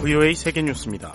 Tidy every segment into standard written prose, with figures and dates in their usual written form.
VOA 세계뉴스입니다.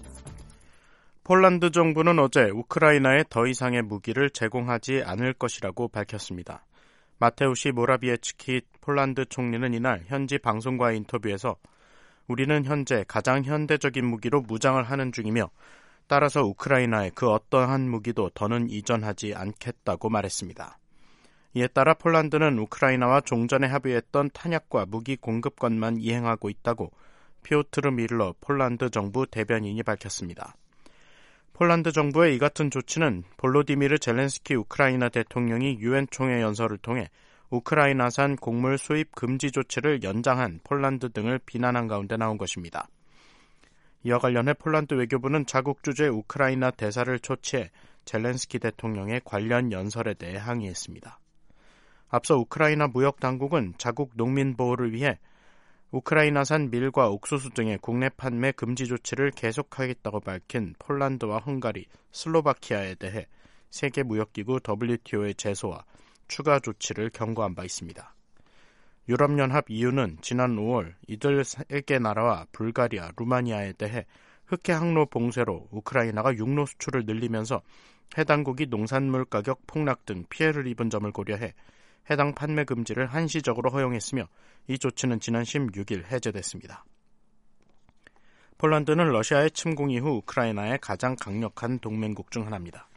폴란드 정부는 어제 우크라이나에 더 이상의 무기를 제공하지 않을 것이라고 밝혔습니다. 마테우시 모라비에츠키 폴란드 총리는 이날 현지 방송과의 인터뷰에서 우리는 현재 가장 현대적인 무기로 무장을 하는 중이며 따라서 우크라이나에 그 어떠한 무기도 더는 이전하지 않겠다고 말했습니다. 이에 따라 폴란드는 우크라이나와 종전에 합의했던 탄약과 무기 공급권만 이행하고 있다고 피오트르 밀러 폴란드 정부 대변인이 밝혔습니다. 폴란드 정부의 이 같은 조치는 볼로디미르 젤렌스키 우크라이나 대통령이 유엔 총회 연설을 통해 우크라이나산 곡물 수입 금지 조치를 연장한 폴란드 등을 비난한 가운데 나온 것입니다. 이와 관련해 폴란드 외교부는 자국 주재 우크라이나 대사를 초치해 젤렌스키 대통령의 관련 연설에 대해 항의했습니다. 앞서 우크라이나 무역당국은 자국 농민 보호를 위해 우크라이나산 밀과 옥수수 등의 국내 판매 금지 조치를 계속하겠다고 밝힌 폴란드와 헝가리, 슬로바키아에 대해 세계무역기구 WTO의 제소와 추가 조치를 경고한 바 있습니다. 유럽연합 EU는 지난 5월 이들 3개 나라와 불가리아, 루마니아에 대해 흑해 항로 봉쇄로 우크라이나가 육로 수출을 늘리면서 해당국이 농산물 가격 폭락 등 피해를 입은 점을 고려해 해당 판매 금지를 한시적으로 허용했으며 이 조치는 지난 16일 해제됐습니다. 폴란드는 러시아의 침공 이후 우크라이나의 가장 강력한 동맹국 중 하나입니다.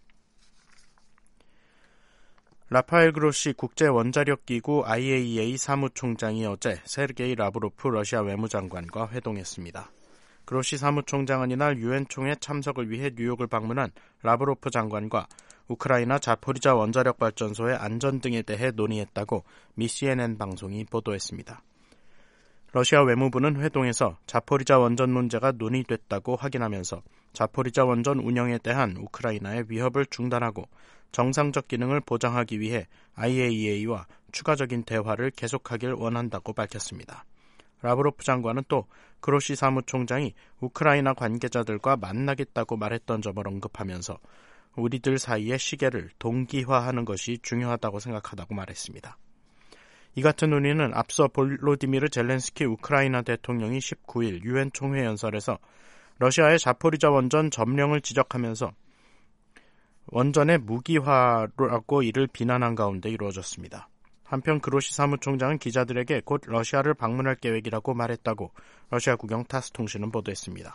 라파엘 그로시 국제원자력기구 IAEA 사무총장이 어제 세르게이 라브로프 러시아 외무장관과 회동했습니다. 그로시 사무총장은 이날 유엔 총회 참석을 위해 뉴욕을 방문한 라브로프 장관과 우크라이나 자포리자 원자력발전소의 안전 등에 대해 논의했다고 미 CNN 방송이 보도했습니다. 러시아 외무부는 회동에서 자포리자 원전 문제가 논의됐다고 확인하면서 자포리자 원전 운영에 대한 우크라이나의 위협을 중단하고 정상적 기능을 보장하기 위해 IAEA와 추가적인 대화를 계속하길 원한다고 밝혔습니다. 라브로프 장관은 또 그로시 사무총장이 우크라이나 관계자들과 만나겠다고 말했던 점을 언급하면서 우리들 사이의 시계를 동기화하는 것이 중요하다고 생각하다고 말했습니다. 이 같은 논의는 앞서 볼로디미르 젤렌스키 우크라이나 대통령이 19일 유엔 총회 연설에서 러시아의 자포리자 원전 점령을 지적하면서 원전의 무기화라고 이를 비난한 가운데 이루어졌습니다. 한편 그로시 사무총장은 기자들에게 곧 러시아를 방문할 계획이라고 말했다고 러시아 국영 타스 통신은 보도했습니다.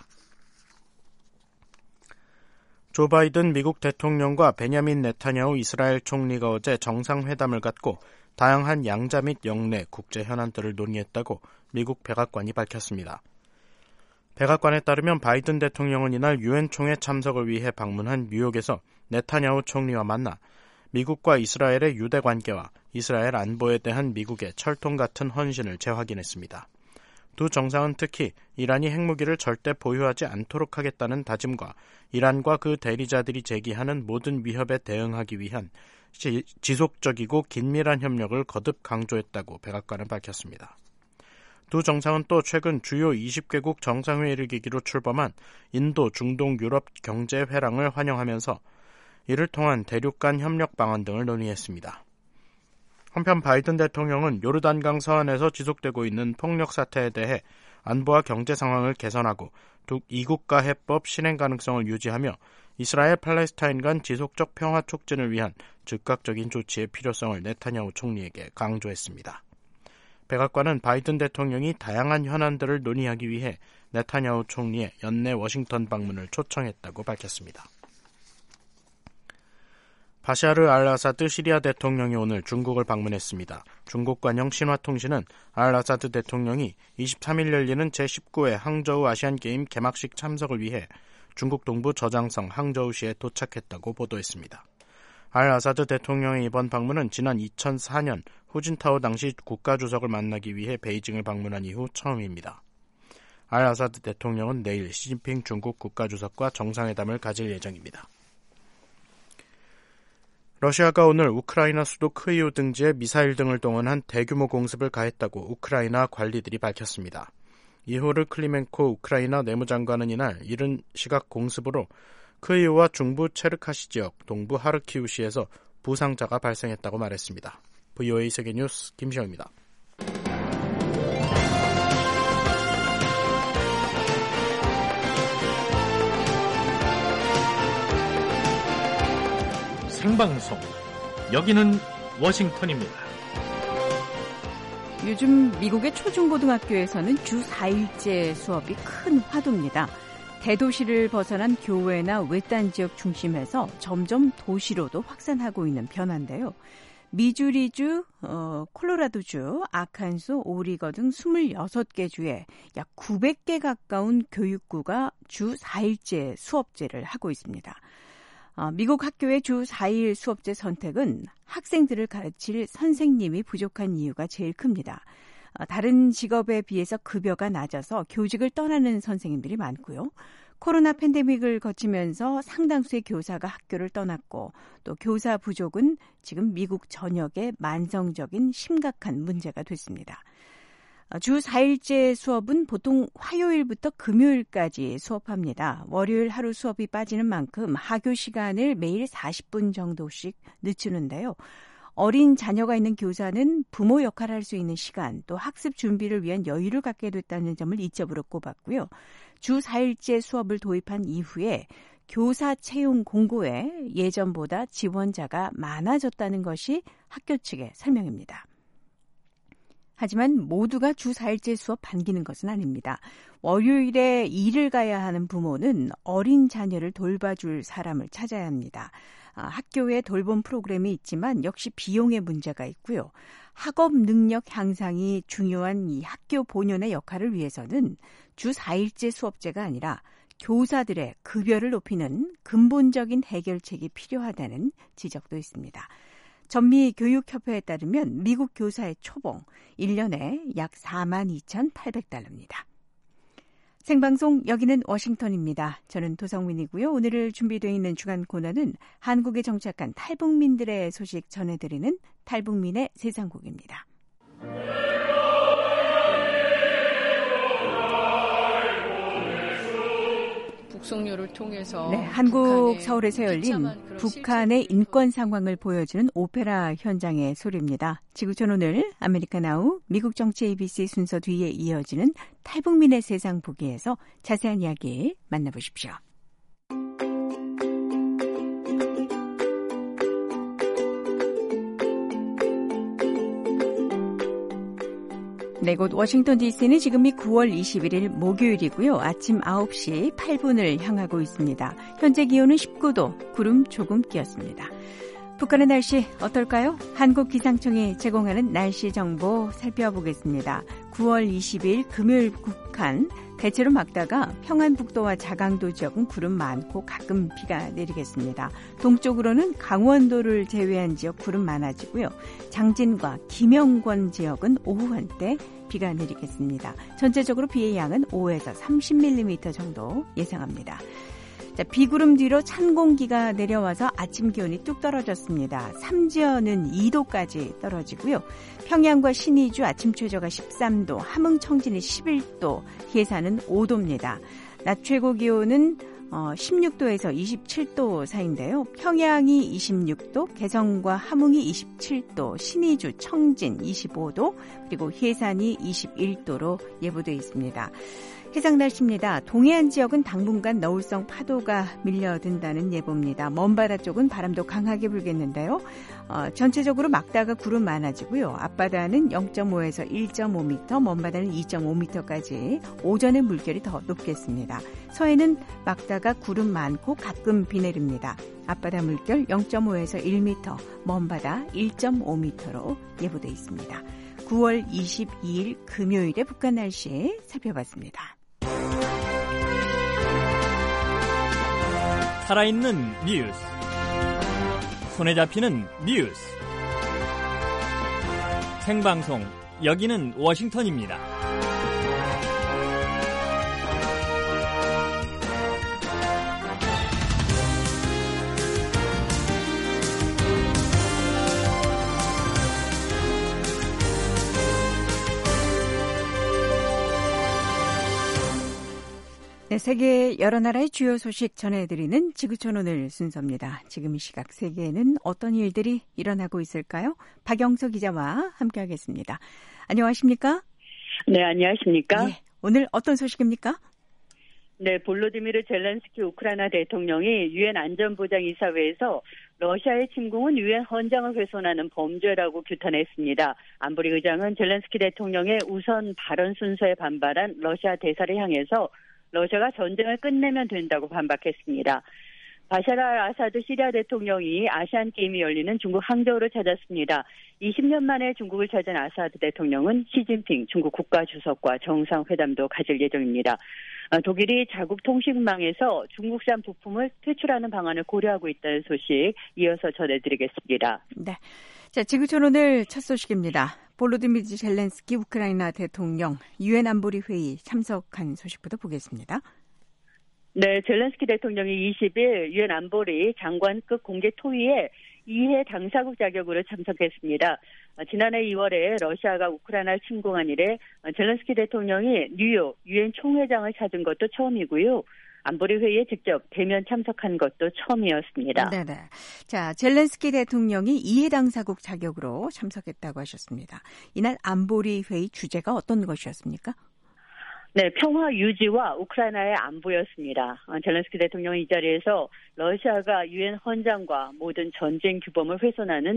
조 바이든 미국 대통령과 베냐민 네타냐후 이스라엘 총리가 어제 정상회담을 갖고 다양한 양자 및 영내 국제 현안들을 논의했다고 미국 백악관이 밝혔습니다. 백악관에 따르면 바이든 대통령은 이날 유엔 총회 참석을 위해 방문한 뉴욕에서 네타냐후 총리와 만나 미국과 이스라엘의 유대 관계와 이스라엘 안보에 대한 미국의 철통 같은 헌신을 재확인했습니다. 두 정상은 특히 이란이 핵무기를 절대 보유하지 않도록 하겠다는 다짐과 이란과 그 대리자들이 제기하는 모든 위협에 대응하기 위한 지속적이고 긴밀한 협력을 거듭 강조했다고 백악관은 밝혔습니다. 두 정상은 또 최근 주요 20개국 정상회의를 계기로 출범한 인도, 중동, 유럽 경제회랑을 환영하면서 이를 통한 대륙 간 협력 방안 등을 논의했습니다. 한편 바이든 대통령은 요르단강 서안에서 지속되고 있는 폭력 사태에 대해 안보와 경제 상황을 개선하고 이국가 해법 실행 가능성을 유지하며 이스라엘 팔레스타인 간 지속적 평화 촉진을 위한 즉각적인 조치의 필요성을 네타냐후 총리에게 강조했습니다. 백악관은 바이든 대통령이 다양한 현안들을 논의하기 위해 네타냐후 총리의 연내 워싱턴 방문을 초청했다고 밝혔습니다. 바샤르 알아사드 시리아 대통령이 오늘 중국을 방문했습니다. 중국 관영 신화통신은 알아사드 대통령이 23일 열리는 제19회 항저우 아시안게임 개막식 참석을 위해 중국 동부 저장성 항저우시에 도착했다고 보도했습니다. 알아사드 대통령의 이번 방문은 지난 2004년 후진타오 당시 국가주석을 만나기 위해 베이징을 방문한 이후 처음입니다. 알아사드 대통령은 내일 시진핑 중국 국가주석과 정상회담을 가질 예정입니다. 러시아가 오늘 우크라이나 수도 크이우 등지에 미사일 등을 동원한 대규모 공습을 가했다고 우크라이나 관리들이 밝혔습니다. 이호르 클리멘코 우크라이나 내무장관은 이날 이른 시각 공습으로 크이우와 중부 체르카시 지역, 동부 하르키우시에서 부상자가 발생했다고 말했습니다. VOA 세계뉴스 김시영입니다. 생방송. 여기는 워싱턴입니다. 요즘 미국의 초중고등학교에서는 주 4일제 수업이 큰 화두입니다. 대도시를 벗어난 교외나 외딴 지역 중심에서 점점 도시로도 확산하고 있는 변화인데요. 미주리주, 콜로라도주, 아칸소, 오리거 등 26개 주에 약 900개 가까운 교육구가 주 4일제 수업제를 하고 있습니다. 미국 학교의 주 4일 수업제 선택은 학생들을 가르칠 선생님이 부족한 이유가 제일 큽니다. 다른 직업에 비해서 급여가 낮아서 교직을 떠나는 선생님들이 많고요. 코로나 팬데믹을 거치면서 상당수의 교사가 학교를 떠났고 또 교사 부족은 지금 미국 전역의 만성적인 심각한 문제가 됐습니다. 주 4일제 수업은 보통 화요일부터 금요일까지 수업합니다. 월요일 하루 수업이 빠지는 만큼 하교 시간을 매일 40분 정도씩 늦추는데요. 어린 자녀가 있는 교사는 부모 역할을 할 수 있는 시간, 또 학습 준비를 위한 여유를 갖게 됐다는 점을 이점으로 꼽았고요. 주 4일제 수업을 도입한 이후에 교사 채용 공고에 예전보다 지원자가 많아졌다는 것이 학교 측의 설명입니다. 하지만 모두가 주 4일제 수업 반기는 것은 아닙니다. 월요일에 일을 가야 하는 부모는 어린 자녀를 돌봐줄 사람을 찾아야 합니다. 학교에 돌봄 프로그램이 있지만 역시 비용의 문제가 있고요. 학업 능력 향상이 중요한 이 학교 본연의 역할을 위해서는 주 4일제 수업제가 아니라 교사들의 급여를 높이는 근본적인 해결책이 필요하다는 지적도 있습니다. 전미교육협회에 따르면 미국 교사의 초봉 1년에 약 42,800달러입니다. 생방송 여기는 워싱턴입니다. 저는 도성민이고요. 오늘 준비되어 있는 주간 코너는 한국에 정착한 탈북민들의 소식 전해드리는 탈북민의 세상곡입니다. 북송료를 통해서 한국 서울에서 열린 북한의 인권 상황을 보여주는 오페라 현장의 소리입니다. 지구촌 오늘 아메리카 나우 미국 정치 ABC 순서 뒤에 이어지는 탈북민의 세상 보기에서 자세한 이야기 만나보십시오. 네, 곳 워싱턴 DC는 지금이 9월 21일 목요일이고요. 아침 9시 8분을 향하고 있습니다. 현재 기온은 19도, 구름 조금 끼었습니다. 북한의 날씨 어떨까요? 한국기상청이 제공하는 날씨 정보 살펴보겠습니다. 9월 20일 금요일 북한, 대체로 맑다가 평안북도와 자강도 지역은 구름 많고 가끔 비가 내리겠습니다. 동쪽으로는 강원도를 제외한 지역 구름 많아지고요. 장진과 김영권 지역은 오후 한때 비가 내리겠습니다. 전체적으로 비의 양은 5에서 30mm 정도 예상합니다. 자, 비구름 뒤로 찬 공기가 내려와서 아침 기온이 뚝 떨어졌습니다. 삼지연은 2도까지 떨어지고요. 평양과 신의주 아침 최저가 13도, 함흥 청진이 11도, 해산은 5도입니다. 낮 최고 기온은 16도에서 27도 사이인데요. 평양이 26도, 개성과 함흥이 27도, 신의주, 청진 25도, 그리고 해산이 21도로 예보되어 있습니다. 해상 날씨입니다. 동해안 지역은 당분간 너울성 파도가 밀려든다는 예보입니다. 먼바다 쪽은 바람도 강하게 불겠는데요. 전체적으로 막다가 구름 많아지고요. 앞바다는 0.5에서 1.5m, 먼바다는 2.5m까지 오전에 물결이 더 높겠습니다. 서해는 막다가 구름 많고 가끔 비 내립니다. 앞바다 물결 0.5에서 1m, 먼바다 1.5m로 예보되어 있습니다. 9월 22일 금요일의 북한 날씨 살펴봤습니다. 살아있는 뉴스, 손에 잡히는 뉴스, 생방송 여기는 워싱턴입니다. 네, 세계 여러 나라의 주요 소식 전해드리는 지구촌 오늘 순서입니다. 지금 이 시각 세계에는 어떤 일들이 일어나고 있을까요? 박영서 기자와 함께하겠습니다. 안녕하십니까? 네, 안녕하십니까? 네, 오늘 어떤 소식입니까? 네, 볼로디미르 젤렌스키 우크라이나 대통령이 유엔 안전보장이사회에서 러시아의 침공은 유엔 헌장을 훼손하는 범죄라고 규탄했습니다. 안보리 의장은 젤렌스키 대통령의 우선 발언 순서에 반발한 러시아 대사를 향해서 러시아가 전쟁을 끝내면 된다고 반박했습니다. 바샤르 알 아사드 시리아 대통령이 아시안게임이 열리는 중국 항저우를 찾았습니다. 20년 만에 중국을 찾은 아사드 대통령은 시진핑 중국 국가주석과 정상회담도 가질 예정입니다. 독일이 자국 통신망에서 중국산 부품을 퇴출하는 방안을 고려하고 있다는 소식 이어서 전해드리겠습니다. 네. 자, 지구촌 오늘 첫 소식입니다. 볼로디미르 젤렌스키 우크라이나 대통령 유엔 안보리 회의 참석한 소식부터 보겠습니다. 네, 젤렌스키 대통령이 20일 유엔 안보리 장관급 공개 토의에 2회 당사국 자격으로 참석했습니다. 지난해 2월에 러시아가 우크라이나를 침공한 이래 젤렌스키 대통령이 뉴욕 유엔 총회장을 찾은 것도 처음이고요. 안보리 회의에 직접 대면 참석한 것도 처음이었습니다. 네네. 자, 젤렌스키 대통령이 2회 당사국 자격으로 참석했다고 하셨습니다. 이날 안보리 회의 주제가 어떤 것이었습니까? 네, 평화 유지와 우크라이나의 안보였습니다. 젤렌스키 대통령은 이 자리에서 러시아가 유엔 헌장과 모든 전쟁 규범을 훼손하는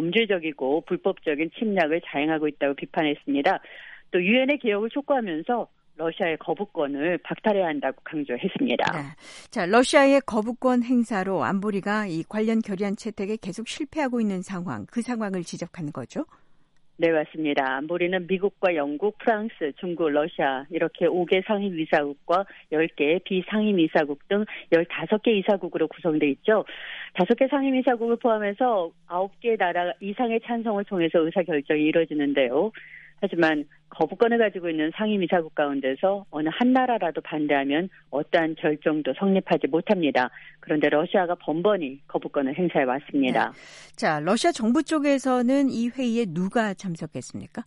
범죄적이고 불법적인 침략을 자행하고 있다고 비판했습니다. 또 유엔의 개혁을 촉구하면서 러시아의 거부권을 박탈해야 한다고 강조했습니다. 네. 자, 러시아의 거부권 행사로 안보리가 이 관련 결의안 채택에 계속 실패하고 있는 상황, 그 상황을 지적하는 거죠? 네, 맞습니다. 안보리는 미국과 영국, 프랑스, 중국, 러시아 이렇게 5개 상임이사국과 10개 비상임이사국 등 15개 이사국으로 구성돼 있죠. 5개 상임이사국을 포함해서 9개 나라 이상의 찬성을 통해서 의사결정이 이루어지는데요. 하지만 거부권을 가지고 있는 상임이사국 가운데서 어느 한 나라라도 반대하면 어떠한 결정도 성립하지 못합니다. 그런데 러시아가 번번이 거부권을 행사해 왔습니다. 네. 자, 러시아 정부 쪽에서는 이 회의에 누가 참석했습니까?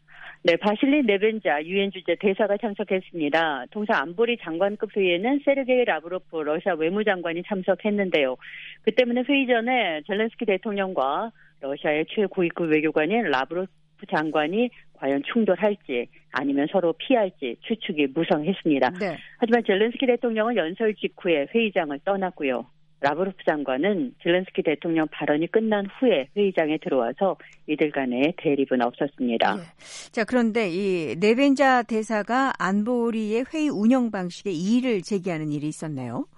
네, 바실리 네벤자 유엔 주재 대사가 참석했습니다. 통상 안보리 장관급 회의에는 세르게이 라브로프 러시아 외무장관이 참석했는데요. 그 때문에 회의 전에 젤렌스키 대통령과 러시아의 최고위급 외교관인 라브로프 장관이 과연 충돌할지 아니면 서로 피할지 추측이 무성했습니다. 네. 하지만 젤렌스키 대통령은 연설 직후에 회의장을 떠났고요. 라브로프 장관은 젤렌스키 대통령 발언이 끝난 후에 회의장에 들어와서 이들 간의 대립은 없었습니다. 네. 자, 그런데 이 네벤자 대사가 안보리의 회의 운영 방식에 이의를 제기하는 일이 있었네요.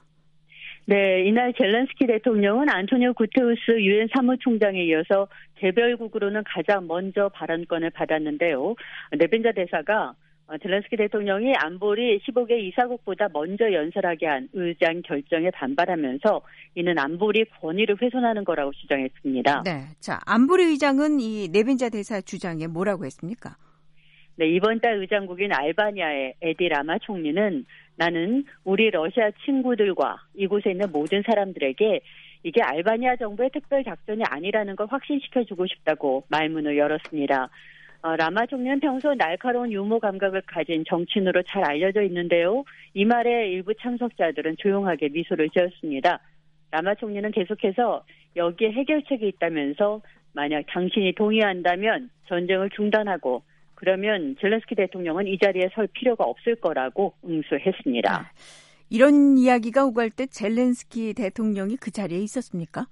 네, 이날 젤렌스키 대통령은 안토니오 구테우스 유엔 사무총장에 이어서 개별국으로는 가장 먼저 발언권을 받았는데요. 네벤자 대사가 젤렌스키 대통령이 안보리 15개 이사국보다 먼저 연설하게 한 의장 결정에 반발하면서 이는 안보리 권위를 훼손하는 거라고 주장했습니다. 네, 자, 안보리 의장은 이 네벤자 대사 주장에 뭐라고 했습니까? 네, 이번 달 의장국인 알바니아의 에디 라마 총리는 나는 우리 러시아 친구들과 이곳에 있는 모든 사람들에게 이게 알바니아 정부의 특별 작전이 아니라는 걸 확신시켜주고 싶다고 말문을 열었습니다. 라마 총리는 평소 날카로운 유머 감각을 가진 정치인으로 잘 알려져 있는데요. 이 말에 일부 참석자들은 조용하게 미소를 지었습니다. 라마 총리는 계속해서 여기에 해결책이 있다면서 만약 당신이 동의한다면 전쟁을 중단하고 그러면 젤렌스키 대통령은 이 자리에 설 필요가 없을 거라고 응수했습니다. 이런 이야기가 오갈 때 젤렌스키 대통령이 그 자리에 있었습니까?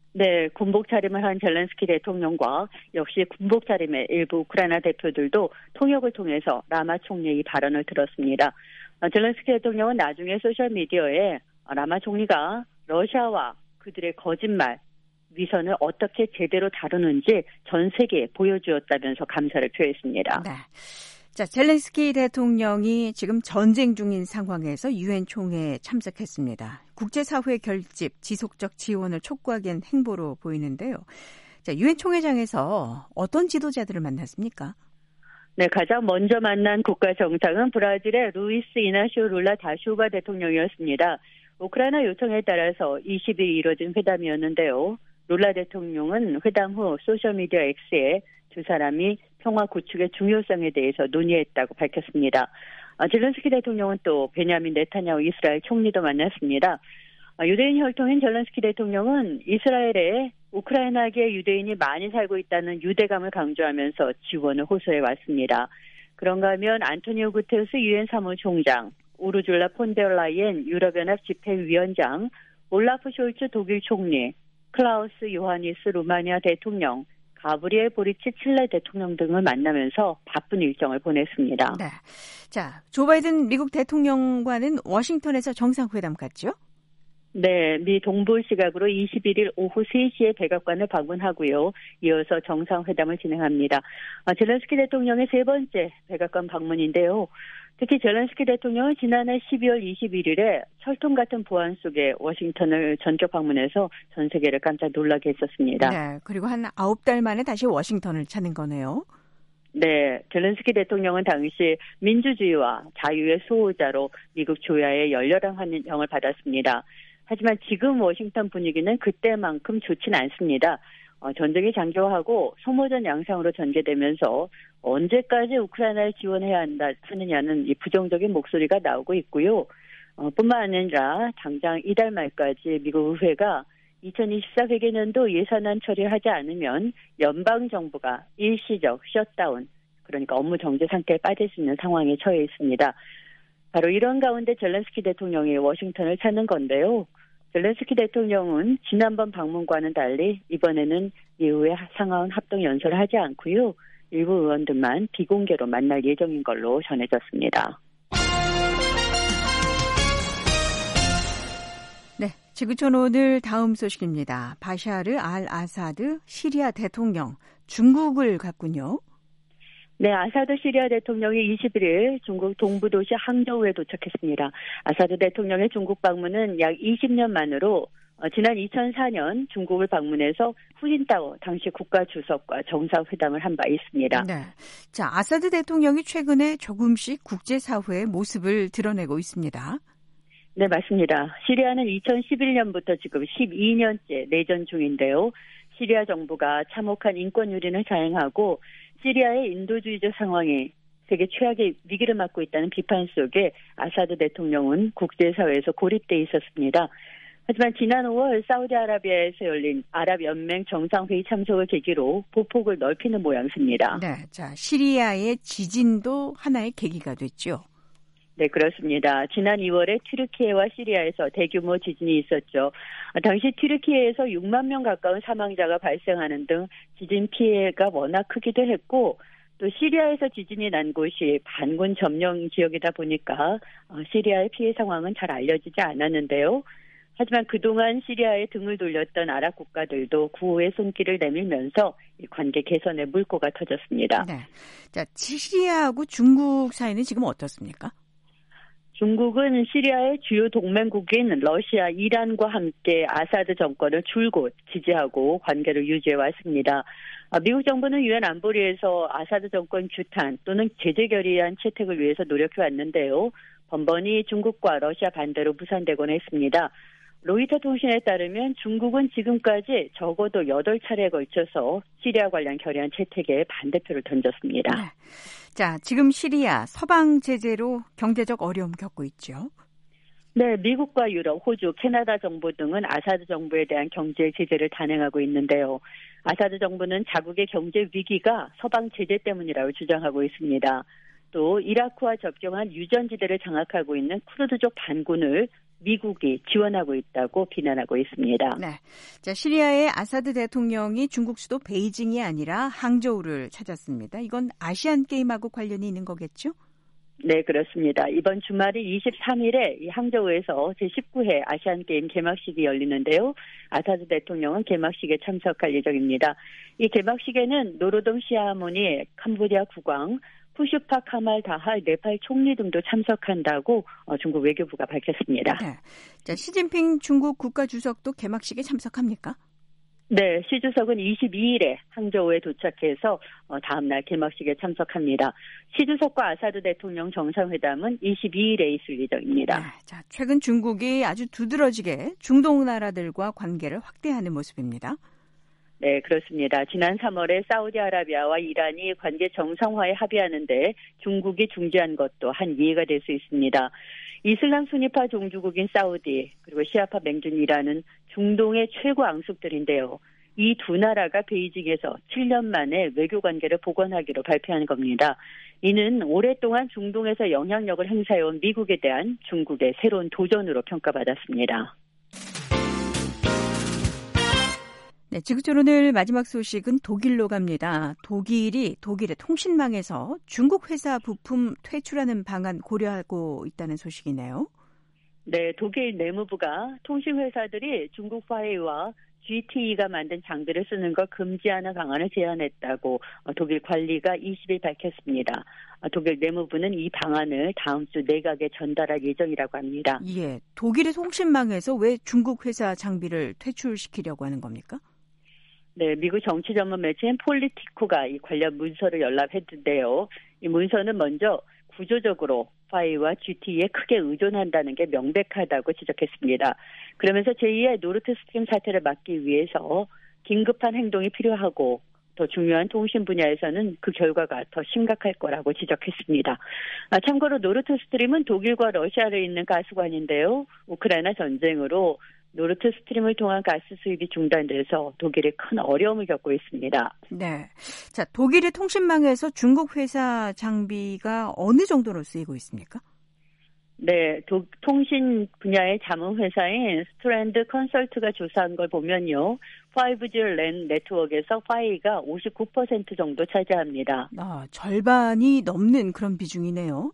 네, 군복 차림을 한 젤렌스키 대통령과 역시 군복 차림의 일부 우크라이나 대표들도 통역을 통해서 라마 총리의 발언을 들었습니다. 젤렌스키 대통령은 나중에 소셜미디어에 라마 총리가 러시아와 그들의 거짓말, 위선을 어떻게 제대로 다루는지 전 세계에 보여주었다면서 감사를 표했습니다. 네. 자, 젤렌스키 대통령이 지금 전쟁 중인 상황에서 유엔 총회에 참석했습니다. 국제사회 결집, 지속적 지원을 촉구하기엔 행보로 보이는데요. 자, 유엔 총회장에서 어떤 지도자들을 만났습니까? 네, 가장 먼저 만난 국가 정상은 브라질의 루이스 이나시오 룰라 다 실바 대통령이었습니다. 우크라이나 요청에 따라서 20일 이뤄진 회담이었는데요. 룰라 대통령은 회담 후 소셜미디어 X에 두 사람이 평화 구축의 중요성에 대해서 논의했다고 밝혔습니다. 젤렌스키 대통령은 또 베냐민 네타냐후 이스라엘 총리도 만났습니다. 유대인 혈통인 젤렌스키 대통령은 이스라엘에 우크라이나계 유대인이 많이 살고 있다는 유대감을 강조하면서 지원을 호소해 왔습니다. 그런가 하면 안토니오 구테우스 유엔 사무총장, 우르줄라 폰 데어 라이엔 유럽연합 집회위원장, 올라프 숄츠 독일 총리, 클라우스 요하니스 루마니아 대통령, 가브리엘 보리치 칠레 대통령 등을 만나면서 바쁜 일정을 보냈습니다. 네. 자, 조 바이든 미국 대통령과는 워싱턴에서 정상회담 갔죠? 네, 미 동부 시각으로 21일 오후 3시에 백악관을 방문하고요. 이어서 정상회담을 진행합니다. 젤렌스키 대통령의 세 번째 백악관 방문인데요. 특히 젤렌스키 대통령은 지난해 12월 21일에 철통 같은 보안 속에 워싱턴을 전격 방문해서 전 세계를 깜짝 놀라게 했었습니다. 네, 그리고 한 9달 만에 다시 워싱턴을 찾는 거네요. 네, 젤렌스키 대통령은 당시 민주주의와 자유의 수호자로 미국 조야의 열렬한 환영을 받았습니다. 하지만 지금 워싱턴 분위기는 그때만큼 좋진 않습니다. 전쟁이 장기화하고 소모전 양상으로 전개되면서 언제까지 우크라이나를 지원해야 하느냐는 이 부정적인 목소리가 나오고 있고요. 뿐만 아니라 당장 이달 말까지 미국 의회가 2024 회계년도 예산안 처리하지 않으면 연방정부가 일시적 셧다운, 그러니까 업무 정지 상태에 빠질 수 있는 상황에 처해 있습니다. 바로 이런 가운데 젤렌스키 대통령이 워싱턴을 찾는 건데요. 젤렌스키 대통령은 지난번 방문과는 달리 이번에는 이후에 상하원 합동 연설을 하지 않고요. 일부 의원들만 비공개로 만날 예정인 걸로 전해졌습니다. 네, 지구촌 오늘 다음 소식입니다. 바샤르 알 아사드 시리아 대통령 중국을 갔군요. 네, 아사드 시리아 대통령이 21일 중국 동부 도시 항저우에 도착했습니다. 아사드 대통령의 중국 방문은 약 20년 만으로 지난 2004년 중국을 방문해서 후진타오 당시 국가 주석과 정상회담을 한 바 있습니다. 네, 자, 아사드 대통령이 최근에 조금씩 국제사회의 모습을 드러내고 있습니다. 네, 맞습니다. 시리아는 2011년부터 지금 12년째 내전 중인데요. 시리아 정부가 참혹한 인권 유린을 자행하고 시리아의 인도주의적 상황이 세계 최악의 위기를 맞고 있다는 비판 속에 아사드 대통령은 국제사회에서 고립돼 있었습니다. 하지만 지난 5월 사우디아라비아에서 열린 아랍연맹 정상회의 참석을 계기로 보폭을 넓히는 모양새입니다. 네, 자, 시리아의 지진도 하나의 계기가 됐죠. 네, 그렇습니다. 지난 2월에 튀르키예와 시리아에서 대규모 지진이 있었죠. 당시 튀르키예에서 6만 명 가까운 사망자가 발생하는 등 지진 피해가 워낙 크기도 했고, 또 시리아에서 지진이 난 곳이 반군 점령 지역이다 보니까 시리아의 피해 상황은 잘 알려지지 않았는데요. 하지만 그동안 시리아에 등을 돌렸던 아랍 국가들도 구호의 손길을 내밀면서 관계 개선의 물꼬가 터졌습니다. 네, 자, 시리아하고 중국 사이는 지금 어떻습니까? 중국은 시리아의 주요 동맹국인 러시아, 이란과 함께 아사드 정권을 줄곧 지지하고 관계를 유지해 왔습니다. 미국 정부는 유엔 안보리에서 아사드 정권 규탄 또는 제재 결의안 채택을 위해서 노력해 왔는데요. 번번이 중국과 러시아 반대로 무산되곤 했습니다. 로이터 통신에 따르면 중국은 지금까지 적어도 8차례에 걸쳐서 시리아 관련 결의안 채택에 반대표를 던졌습니다. 네. 자, 지금 시리아 서방 제재로 경제적 어려움 겪고 있죠. 네, 미국과 유럽, 호주, 캐나다 정부 등은 아사드 정부에 대한 경제 제재를 단행하고 있는데요. 아사드 정부는 자국의 경제 위기가 서방 제재 때문이라고 주장하고 있습니다. 또 이라크와 접경한 유전지대를 장악하고 있는 쿠르드족 반군을 미국이 지원하고 있다고 비난하고 있습니다. 네, 자, 시리아의 아사드 대통령이 중국 수도 베이징이 아니라 항저우를 찾았습니다. 이건 아시안 게임하고 관련이 있는 거겠죠? 네, 그렇습니다. 이번 주말이 23일에 이 항저우에서 제19회 아시안 게임 개막식이 열리는데요. 아사드 대통령은 개막식에 참석할 예정입니다. 이 개막식에는 노로동 시아하모니 캄보디아 국왕, 푸슈파 카말 다할 네팔 총리 등도 참석한다고 중국 외교부가 밝혔습니다. 네. 자, 시진핑 중국 국가주석도 개막식에 참석합니까? 네, 시 주석은 22일에 항저우에 도착해서 다음 날 개막식에 참석합니다. 시 주석과 아사드 대통령 정상회담은 22일에 있을 예정입니다. 네, 자, 최근 중국이 아주 두드러지게 중동 나라들과 관계를 확대하는 모습입니다. 네, 그렇습니다. 지난 3월에 사우디아라비아와 이란이 관계 정상화에 합의하는데 중국이 중재한 것도 한 예가 될 수 있습니다. 이슬람 순위파 종주국인 사우디 그리고 시아파 맹준 이란은 중동의 최고 앙숙들인데요. 이 두 나라가 베이징에서 7년 만에 외교관계를 복원하기로 발표한 겁니다. 이는 오랫동안 중동에서 영향력을 행사해온 미국에 대한 중국의 새로운 도전으로 평가받았습니다. 네, 지구촌 오늘 마지막 소식은 독일로 갑니다. 독일의 통신망에서 중국 회사 부품 퇴출하는 방안 고려하고 있다는 소식이네요. 네, 독일 내무부가 통신회사들이 중국 화웨이와 GTE가 만든 장비를 쓰는 걸 금지하는 방안을 제안했다고 독일 관리가 20일 밝혔습니다. 독일 내무부는 이 방안을 다음 주 내각에 전달할 예정이라고 합니다. 예, 독일의 통신망에서 왜 중국 회사 장비를 퇴출시키려고 하는 겁니까? 네, 미국 정치 전문 매체인 폴리티코가 이 관련 문서를 열람했는데요. 이 문서는 먼저 구조적으로 화웨이와 GTE에 크게 의존한다는 게 명백하다고 지적했습니다. 그러면서 제2의 노르트스트림 사태를 막기 위해서 긴급한 행동이 필요하고 더 중요한 통신 분야에서는 그 결과가 더 심각할 거라고 지적했습니다. 참고로 노르트스트림은 독일과 러시아를 잇는 가스관인데요. 우크라이나 전쟁으로 노르트스트림을 통한 가스 수입이 중단돼서 독일이 큰 어려움을 겪고 있습니다. 네, 자 독일의 통신망에서 중국 회사 장비가 어느 정도로 쓰이고 있습니까? 네, 통신 분야의 자문 회사인 스트랜드 컨설트가 조사한 걸 보면요, 5G 랜 네트워크에서 화웨이가 59% 정도 차지합니다. 절반이 넘는 그런 비중이네요.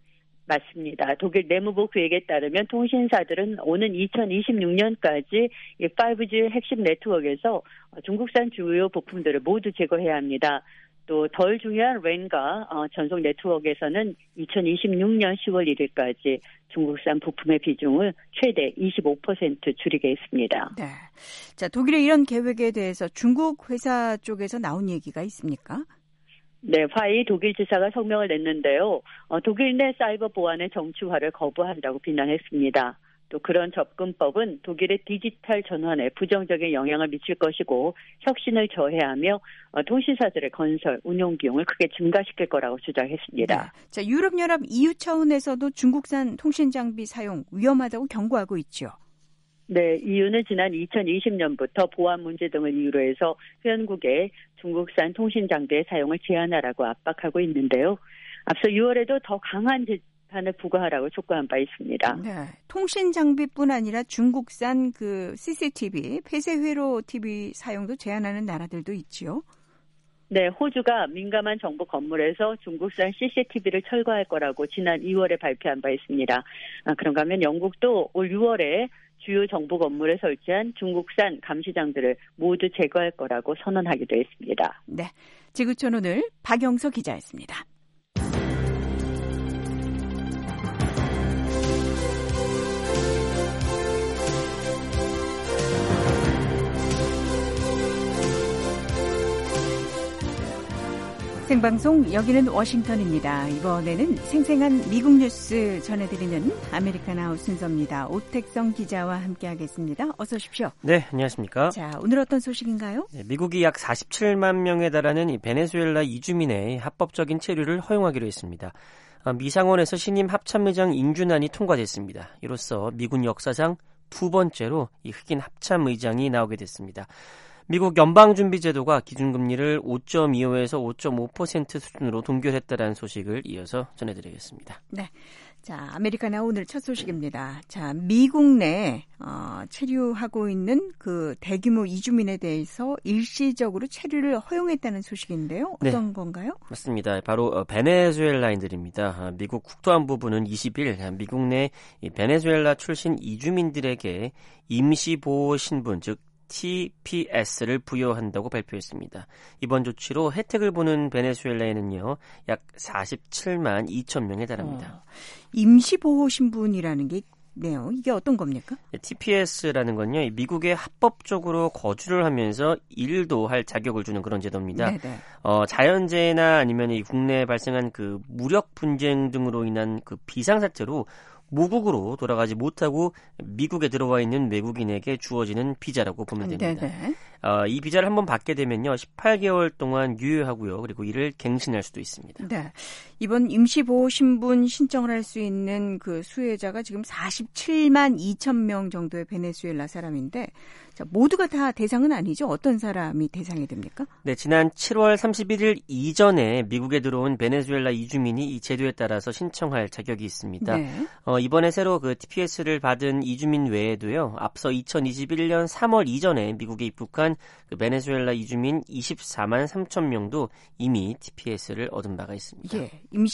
맞습니다. 독일 내무부 계획에 따르면 통신사들은 오는 2026년까지 이 5G 핵심 네트워크에서 중국산 주요 부품들을 모두 제거해야 합니다. 또 덜 중요한 랜과 전송 네트워크에서는 2026년 10월 1일까지 중국산 부품의 비중을 최대 25% 줄이겠습니다. 네. 자, 독일의 이런 계획에 대해서 중국 회사 쪽에서 나온 얘기가 있습니까? 네, 화웨이 독일 지사가 성명을 냈는데요. 독일 내 사이버 보안의 정치화를 거부한다고 비난했습니다. 또 그런 접근법은 독일의 디지털 전환에 부정적인 영향을 미칠 것이고 혁신을 저해하며 통신사들의 건설, 운용 비용을 크게 증가시킬 거라고 주장했습니다. 네. 자, 유럽연합 EU 차원에서도 중국산 통신 장비 사용 위험하다고 경고하고 있죠. 네, EU는 지난 2020년부터 보안 문제 등을 이유로 해서 회원국에 중국산 통신 장비의 사용을 제한하라고 압박하고 있는데요. 앞서 6월에도 더 강한 제한을 부과하라고 촉구한 바 있습니다. 네, 통신 장비뿐 아니라 중국산 그 CCTV, 폐쇄 회로 TV 사용도 제한하는 나라들도 있지요. 네, 호주가 민감한 정부 건물에서 중국산 CCTV를 철거할 거라고 지난 2월에 발표한 바 있습니다. 그런가 하면 영국도 올 6월에 주요 정부 건물에 설치한 중국산 감시장들을 모두 제거할 거라고 선언하기도 했습니다. 네, 지구촌 오늘 박영서 기자였습니다. 생방송 여기는 워싱턴입니다. 이번에는 생생한 미국 뉴스 전해드리는 아메리카나우 순서입니다. 오택성 기자와 함께하겠습니다. 어서 오십시오. 네, 안녕하십니까. 자, 오늘 어떤 소식인가요? 네, 미국이 약 47만 명에 달하는 이 베네수엘라 이주민의 합법적인 체류를 허용하기로 했습니다. 미상원에서 신임 합참의장 인준안이 통과됐습니다. 이로써 미군 역사상 두 번째로 이 흑인 합참의장이 나오게 됐습니다. 미국 연방준비제도가 기준금리를 5.25에서 5.5% 수준으로 동결했다는 소식을 이어서 전해드리겠습니다. 네, 자 아메리카나 오늘 첫 소식입니다. 자 미국 내 체류하고 있는 그 대규모 이주민에 대해서 일시적으로 체류를 허용했다는 소식인데요. 어떤 네, 건가요? 맞습니다. 바로 베네수엘라인들입니다. 미국 국토안보부는 20일 미국 내 베네수엘라 출신 이주민들에게 임시보호 신분 즉 TPS를 부여한다고 발표했습니다. 이번 조치로 혜택을 보는 베네수엘라에는요, 약 47만 2천 명에 달합니다. 임시보호 신분이라는 게 있네요. 이게 어떤 겁니까? TPS라는 건요, 미국에 합법적으로 거주를 하면서 일도 할 자격을 주는 그런 제도입니다. 네네. 자연재해나 아니면 이 국내에 발생한 그 무력 분쟁 등으로 인한 그 비상사태로 모국으로 돌아가지 못하고 미국에 들어와 있는 외국인에게 주어지는 비자라고 보면 됩니다. 이 비자를 한번 받게 되면요, 18개월 동안 유효하고요. 그리고 이를 갱신할 수도 있습니다. 네, 이번 임시보호 신분 신청을 할 수 있는 그 수혜자가 지금 47만 2천 명 정도의 베네수엘라 사람인데, 자, 모두가 다 대상은 아니죠? 어떤 사람이 대상이 됩니까? 네, 지난 7월 31일 이전에 미국에 들어온 베네수엘라 이주민이 이 제도에 따라서 신청할 자격이 있습니다. 네. 이번에 새로 그 TPS를 받은 이주민 외에도요, 앞서 2021년 3월 이전에 미국에 입국한 포함한 그 베네수엘라 이주민 24만 3천 명도 이미 TPS를 얻은 바가 있습니다. 예,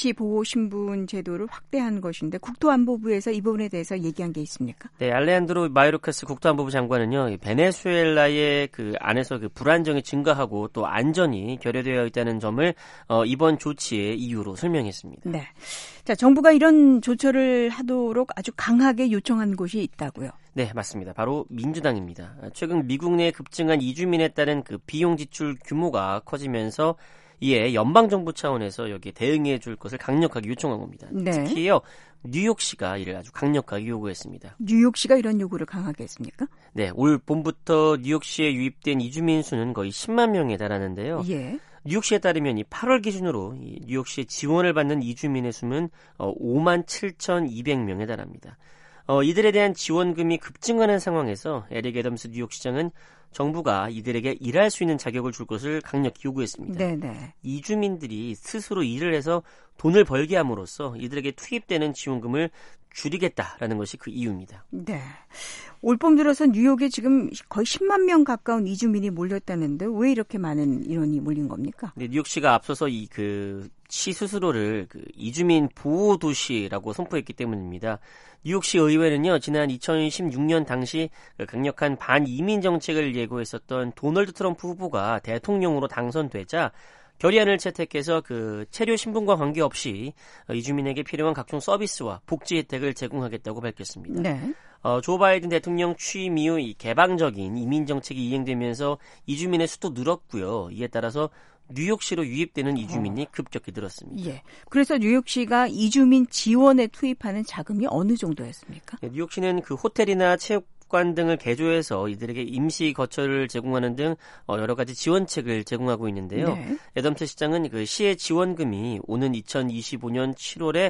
임시보호신분 제도를 확대한 것인데 국토안보부에서 이 부분에 대해서 얘기한 게 있습니까? 네, 알레한드로 마요르카스 국토안보부 장관은요, 베네수엘라의 그 안에서 그 불안정이 증가하고 또 안전이 결여되어 있다는 점을 이번 조치의 이유로 설명했습니다. 네, 자, 정부가 이런 조처를 하도록 아주 강하게 요청한 곳이 있다고요? 네, 맞습니다. 바로 민주당입니다. 최근 미국 내 급증한 이주민에 따른 그 비용 지출 규모가 커지면서 이에 연방정부 차원에서 여기에 대응해 줄 것을 강력하게 요청한 겁니다. 네. 특히요, 뉴욕시가 이를 아주 강력하게 요구했습니다. 뉴욕시가 이런 요구를 강하게 했습니까? 네, 올 봄부터 뉴욕시에 유입된 이주민 수는 거의 10만 명에 달하는데요. 예. 뉴욕시에 따르면 이 8월 기준으로 이 뉴욕시의 지원을 받는 이주민의 수는 5만 7,200명에 달합니다. 이들에 대한 지원금이 급증하는 상황에서 에릭 애덤스 뉴욕시장은 정부가 이들에게 일할 수 있는 자격을 줄 것을 강력히 요구했습니다. 네네. 이주민들이 스스로 일을 해서 돈을 벌게 함으로써 이들에게 투입되는 지원금을 줄이겠다라는 것이 그 이유입니다. 네. 올봄 들어서 뉴욕에 지금 거의 10만 명 가까운 이주민이 몰렸다는데 왜 이렇게 많은 인원이 몰린 겁니까? 네, 뉴욕시가 앞서서 시 스스로를 그 이주민 보호 도시라고 선포했기 때문입니다. 뉴욕시 의회는요, 지난 2016년 당시 강력한 반이민 정책을 예고했었던 도널드 트럼프 후보가 대통령으로 당선되자 결의안을 채택해서 그 체류 신분과 관계없이 이주민에게 필요한 각종 서비스와 복지 혜택을 제공하겠다고 밝혔습니다. 네. 조 바이든 대통령 취임 이후 이 개방적인 이민 정책이 이행되면서 이주민의 수도 늘었고요. 이에 따라서 뉴욕시로 유입되는 이주민이 급격히 늘었습니다. 예. 그래서 뉴욕시가 이주민 지원에 투입하는 자금이 어느 정도였습니까? 네, 뉴욕시는 그 호텔이나 체육관 등을 개조해서 이들에게 임시 거처를 제공하는 등 여러 가지 지원책을 제공하고 있는데요. 네. 애덤스 시장은 그 시의 지원금이 오는 2025년 7월에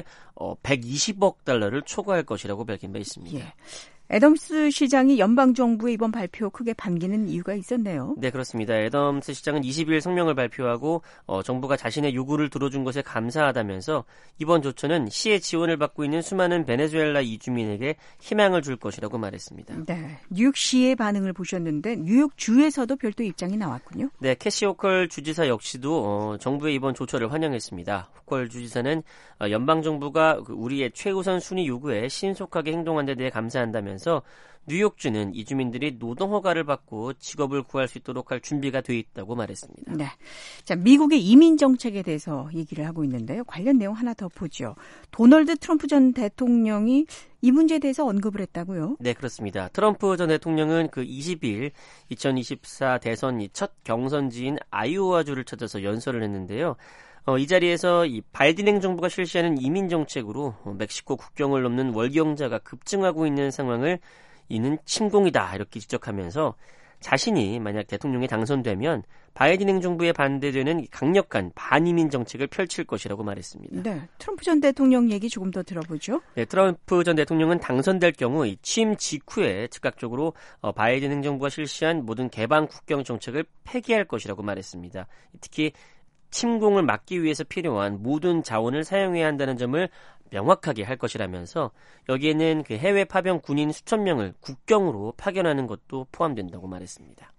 120억 달러를 초과할 것이라고 밝힌 바 있습니다. 예. 애덤스 시장이 연방정부의 이번 발표 크게 반기는 이유가 있었네요. 네, 그렇습니다. 애덤스 시장은 20일 성명을 발표하고 정부가 자신의 요구를 들어준 것에 감사하다면서 이번 조처는 시의 지원을 받고 있는 수많은 베네수엘라 이주민에게 희망을 줄 것이라고 말했습니다. 네, 뉴욕시의 반응을 보셨는데 뉴욕주에서도 별도 입장이 나왔군요. 네, 캐시 호컬 주지사 역시도 정부의 이번 조처를 환영했습니다. 호컬 주지사는 연방정부가 우리의 최우선 순위 요구에 신속하게 행동한 데 대해 감사한다면서 뉴욕주는 이주민들이 노동허가를 받고 직업을 구할 수 있도록 할 준비가 돼 있다고 말했습니다. 네, 자, 미국의 이민 정책에 대해서 얘기를 하고 있는데요. 관련 내용 하나 더 보죠. 도널드 트럼프 전 대통령이 이 문제에 대해서 언급을 했다고요? 네, 그렇습니다. 트럼프 전 대통령은 그 20일 2024 대선 첫 경선지인 아이오와주를 찾아서 연설을 했는데요. 이 자리에서 이 바이든 행정부가 실시하는 이민 정책으로 멕시코 국경을 넘는 월경자가 급증하고 있는 상황을 이는 침공이다 이렇게 지적하면서 자신이 만약 대통령에 당선되면 바이든 행정부에 반대되는 강력한 반이민 정책을 펼칠 것이라고 말했습니다. 네, 트럼프 전 대통령 얘기 조금 더 들어보죠. 네, 트럼프 전 대통령은 당선될 경우 이 취임 직후에 즉각적으로 바이든 행정부가 실시한 모든 개방 국경 정책을 폐기할 것이라고 말했습니다. 특히 침공을 막기 위해서 필요한 모든 자원을 사용해야 한다는 점을 명확하게 할 것이라면서 여기에는 그 해외 파병 군인 수천 명을 국경으로 파견하는 것도 포함된다고 말했습니다.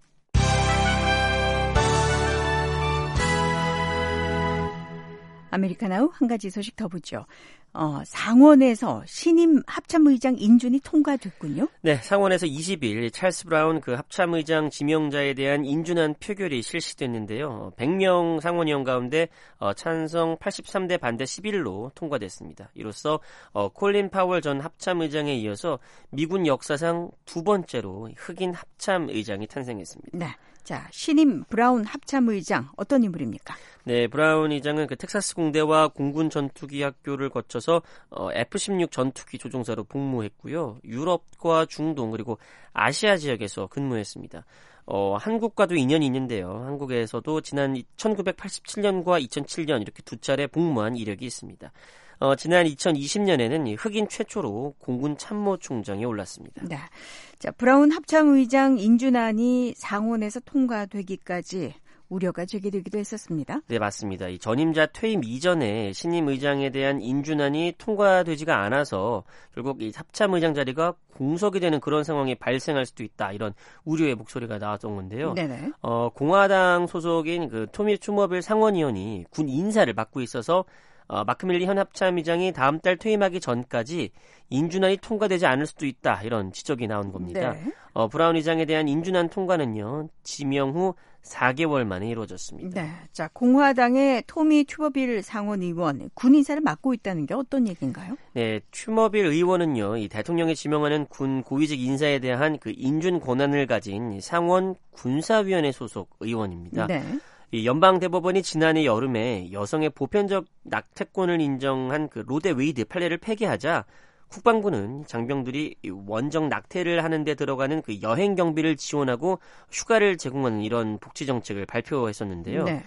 아메리카나우 한 가지 소식 더 보죠. 상원에서 신임 합참의장 인준이 통과됐군요. 네, 상원에서 20일 찰스 브라운 그 합참의장 지명자에 대한 인준안 표결이 실시됐는데요. 100명 상원의원 가운데 찬성 83대 반대 11로 통과됐습니다. 이로써 콜린 파월 전 합참의장에 이어서 미군 역사상 두 번째로 흑인 합참의장이 탄생했습니다. 네. 자, 신임 브라운 합참의장 어떤 인물입니까? 네, 브라운 의장은 그 텍사스 공대와 공군 전투기 학교를 거쳐서 F-16 전투기 조종사로 복무했고요. 유럽과 중동 그리고 아시아 지역에서 근무했습니다. 한국과도 인연이 있는데요. 한국에서도 지난 1987년과 2007년 이렇게 두 차례 복무한 이력이 있습니다. 지난 2020년에는 흑인 최초로 공군 참모총장에 올랐습니다. 네. 자, 브라운 합참의장 인준안이 상원에서 통과되기까지 우려가 제기되기도 했었습니다. 네, 맞습니다. 이 전임자 퇴임 이전에 신임 의장에 대한 인준안이 통과되지가 않아서 결국 이 합참 의장 자리가 공석이 되는 그런 상황이 발생할 수도 있다. 이런 우려의 목소리가 나왔던 건데요. 네네. 공화당 소속인 그 토미 추머빌 상원의원이 군 인사를 맡고 있어서 마크 밀리 현 합참의장이 다음 달 퇴임하기 전까지 인준안이 통과되지 않을 수도 있다. 이런 지적이 나온 겁니다. 네. 브라운 의장에 대한 인준안 통과는요. 지명 후 4개월 만에 이루어졌습니다. 네. 자, 공화당의 토미 튜버빌 상원 의원 군 인사를 맡고 있다는 게 어떤 얘기인가요? 네, 튜머빌 의원은요. 이 대통령이 지명하는 군 고위직 인사에 대한 그 인준 권한을 가진 상원 군사위원회 소속 의원입니다. 네. 이 연방대법원이 지난해 여름에 여성의 보편적 낙태권을 인정한 그 로데 웨이드 판례를 폐기하자 국방부는 장병들이 원정 낙태를 하는 데 들어가는 그 여행 경비를 지원하고 휴가를 제공하는 이런 복지 정책을 발표했었는데요. 네.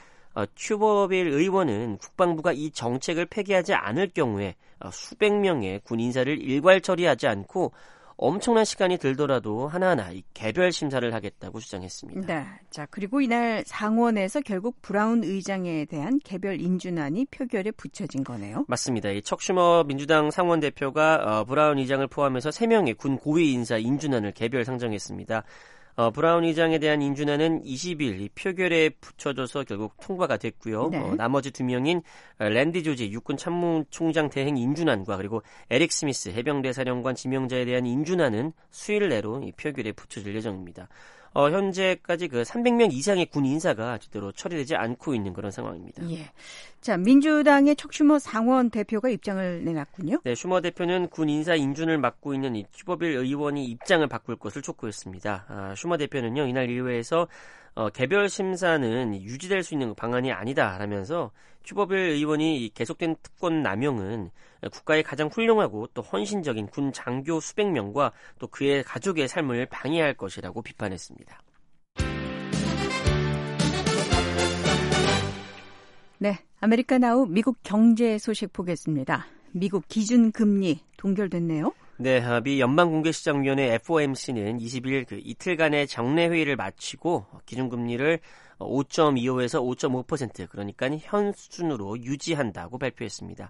튜버빌 의원은 국방부가 이 정책을 폐기하지 않을 경우에 수백 명의 군 인사를 일괄 처리하지 않고 엄청난 시간이 들더라도 하나하나 개별 심사를 하겠다고 주장했습니다. 네. 자, 그리고 이날 상원에서 결국 브라운 의장에 대한 개별 인준안이 표결에 붙여진 거네요. 맞습니다. 이 척 슈머 민주당 상원 대표가 브라운 의장을 포함해서 3명의 군 고위 인사 인준안을 개별 상정했습니다. 브라운 의장에 대한 인준안은 20일 이 표결에 붙여져서 결국 통과가 됐고요. 네. 나머지 2명인 랜디 조지 육군 참모총장 대행 인준안과 그리고 에릭 스미스 해병대 사령관 지명자에 대한 인준안은 수일 내로 이 표결에 붙여질 예정입니다. 현재까지 그 300명 이상의 군 인사가 제대로 처리되지 않고 있는 그런 상황입니다. 예. 자, 민주당의 척 슈머 상원 대표가 입장을 내놨군요. 네, 슈머 대표는 군 인사 인준을 맡고 있는 이 튜버빌 의원이 입장을 바꿀 것을 촉구했습니다. 슈머 대표는요, 이날 의회에서 개별 심사는 유지될 수 있는 방안이 아니다라면서 튜버빌 의원이 계속된 특권 남용은 국가의 가장 훌륭하고 또 헌신적인 군 장교 수백 명과 또 그의 가족의 삶을 방해할 것이라고 비판했습니다. 네, 아메리카나우 미국 경제 소식 보겠습니다. 미국 기준금리 동결됐네요. 네, 미 연방공개시장위원회 FOMC는 20일 그 이틀간의 정례 회의를 마치고 기준금리를 5.25에서 5.5% 그러니까 현 수준으로 유지한다고 발표했습니다.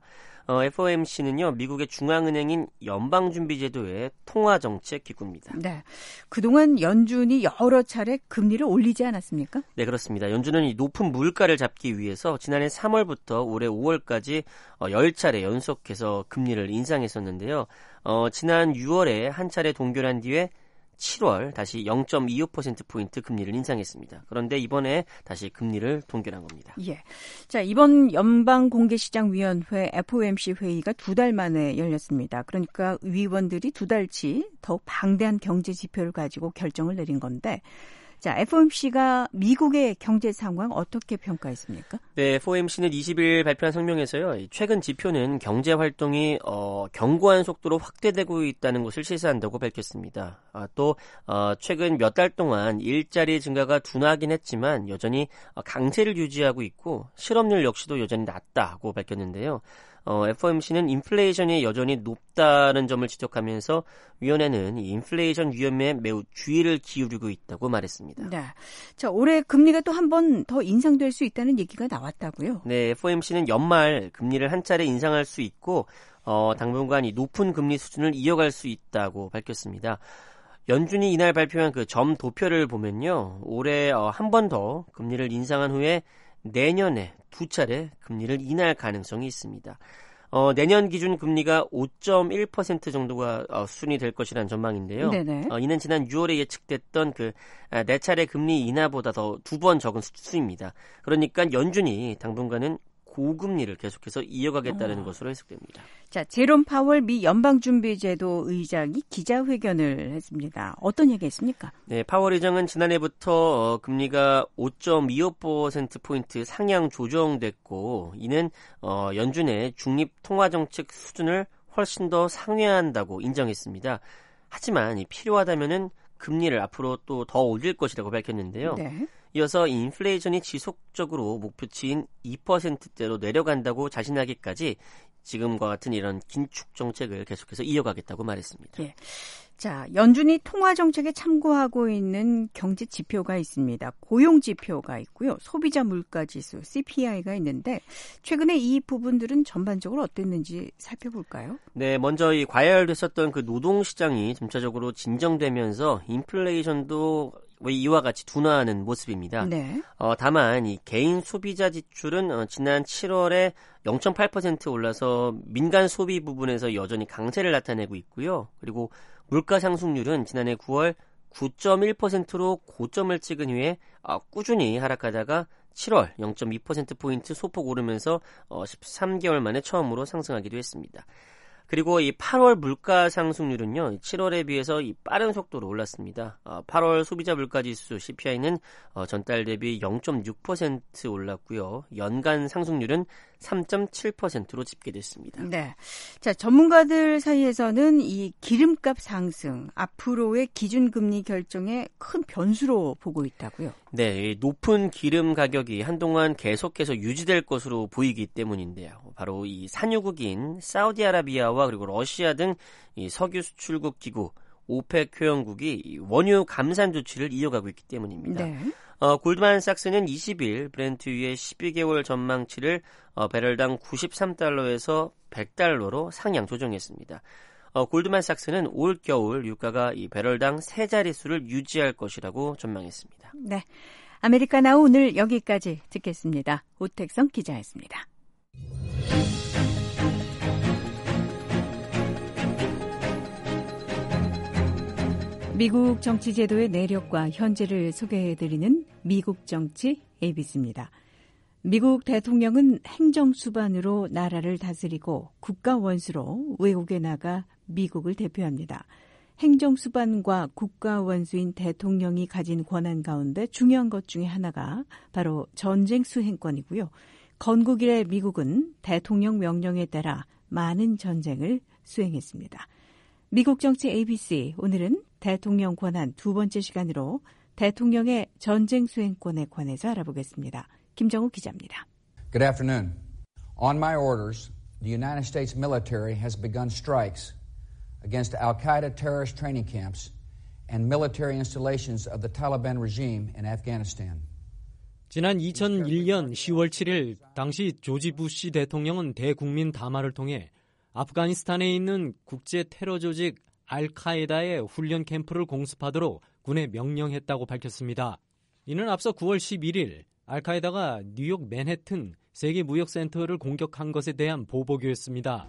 FOMC는요, 미국의 중앙은행인 연방준비제도의 통화정책 기구입니다. 네, 그동안 연준이 여러 차례 금리를 올리지 않았습니까? 네, 그렇습니다. 연준은 이 높은 물가를 잡기 위해서 지난해 3월부터 올해 5월까지 10차례 연속해서 금리를 인상했었는데요. 지난 6월에 한 차례 동결한 뒤에 7월 다시 0.25%포인트 금리를 인상했습니다. 그런데 이번에 다시 금리를 동결한 겁니다. 예. 자, 이번 연방공개시장위원회 FOMC 회의가 2달 만에 열렸습니다. 그러니까 위원들이 2달치 더욱 방대한 경제 지표를 가지고 결정을 내린 건데, 자, FOMC가 미국의 경제 상황 어떻게 평가했습니까? 네, FOMC는 20일 발표한 성명에서요. 최근 지표는 경제 활동이 견고한 속도로 확대되고 있다는 것을 시사한다고 밝혔습니다. 또 최근 몇 달 동안 일자리 증가가 둔화하긴 했지만 여전히 강세를 유지하고 있고 실업률 역시도 여전히 낮다고 밝혔는데요. FOMC는 인플레이션이 여전히 높다는 점을 지적하면서 위원회는 이 인플레이션 위험에 매우 주의를 기울이고 있다고 말했습니다. 네. 자, 올해 금리가 또 한 번 더 인상될 수 있다는 얘기가 나왔다고요? 네, FOMC는 연말 금리를 한 차례 인상할 수 있고 당분간 이 높은 금리 수준을 이어갈 수 있다고 밝혔습니다. 연준이 이날 발표한 그 점도표를 보면요. 올해 한 번 더 금리를 인상한 후에 내년에 2차례 금리를 인하할 가능성이 있습니다. 내년 기준 금리가 5.1% 정도가 수준이 될 것이라는 전망인데요. 이는 지난 6월에 예측됐던 그 4차례 금리 인하보다 더 2번 적은 수준입니다. 그러니까 연준이 당분간은 고금리를 계속해서 이어가겠다는 것으로 해석됩니다. 자, 제롬 파월 미 연방준비제도 의장이 기자회견을 했습니다. 어떤 얘기했습니까? 네, 파월 의장은 지난해부터 금리가 5.25%포인트 상향 조정됐고 이는 연준의 중립통화정책 수준을 훨씬 더 상회한다고 인정했습니다. 하지만 필요하다면은 금리를 앞으로 또 더 올릴 것이라고 밝혔는데요. 네. 이어서 인플레이션이 지속적으로 목표치인 2%대로 내려간다고 자신하기까지 지금과 같은 이런 긴축 정책을 계속해서 이어가겠다고 말했습니다. 예. 자, 연준이 통화 정책에 참고하고 있는 경제 지표가 있습니다. 고용 지표가 있고요. 소비자 물가 지수 CPI가 있는데 최근에 이 부분들은 전반적으로 어땠는지 살펴볼까요? 네, 먼저 이 과열됐었던 그 노동 시장이 점차적으로 진정되면서 인플레이션도 이와 같이 둔화하는 모습입니다. 네. 다만 이 개인 소비자 지출은 지난 7월에 0.8% 올라서 민간 소비 부분에서 여전히 강세를 나타내고 있고요. 그리고 물가 상승률은 지난해 9월 9.1%로 고점을 찍은 후에 꾸준히 하락하다가 7월 0.2%포인트 소폭 오르면서 13개월 만에 처음으로 상승하기도 했습니다. 그리고 이 8월 물가 상승률은요, 7월에 비해서 이 빠른 속도로 올랐습니다. 8월 소비자 물가 지수 CPI는 전달 대비 0.6% 올랐고요. 연간 상승률은 3.7%로 집계됐습니다. 네. 자, 전문가들 사이에서는 이 기름값 상승, 앞으로의 기준금리 결정에 큰 변수로 보고 있다고요. 네, 높은 기름 가격이 한동안 계속해서 유지될 것으로 보이기 때문인데요. 바로 이 산유국인 사우디아라비아와 그리고 러시아 등 이 석유 수출국 기구 오펙 회원국이 원유 감산 조치를 이어가고 있기 때문입니다. 네. 골드만삭스는 20일 브렌트유의 12개월 전망치를 배럴당 93달러에서 100달러로 상향 조정했습니다. 골드만삭스는 올 겨울 유가가 이 배럴당 세 자릿수를 유지할 것이라고 전망했습니다. 네, 아메리카나우 오늘 여기까지 듣겠습니다. 오택성 기자였습니다. 미국 정치 제도의 내력과 현재를 소개해드리는 미국 정치 ABC입니다. 미국 대통령은 행정수반으로 나라를 다스리고 국가원수로 외국에 나가 미국을 대표합니다. 행정수반과 국가원수인 대통령이 가진 권한 가운데 중요한 것 중에 하나가 바로 전쟁 수행권이고요. 건국 이래 미국은 대통령 명령에 따라 많은 전쟁을 수행했습니다. 미국 정치 ABC, 오늘은 대통령 권한 두 번째 시간으로 대통령의 전쟁 수행권에 관해서 알아보겠습니다. 김정우 기자입니다. Good afternoon. On my orders, the United States military has begun strikes against al-Qaeda terrorist training camps and military installations of the Taliban regime in Afghanistan. 지난 2001년 10월 7일 당시 조지 부시 대통령은 대국민 담화를 통해 아프가니스탄에 있는 국제 테러 조직 알카에다의 훈련 캠프를 공습하도록 군에 명령했다고 밝혔습니다. 이는 앞서 9월 11일 알카에다가 뉴욕 맨해튼 세계무역센터를 공격한 것에 대한 보복이었습니다.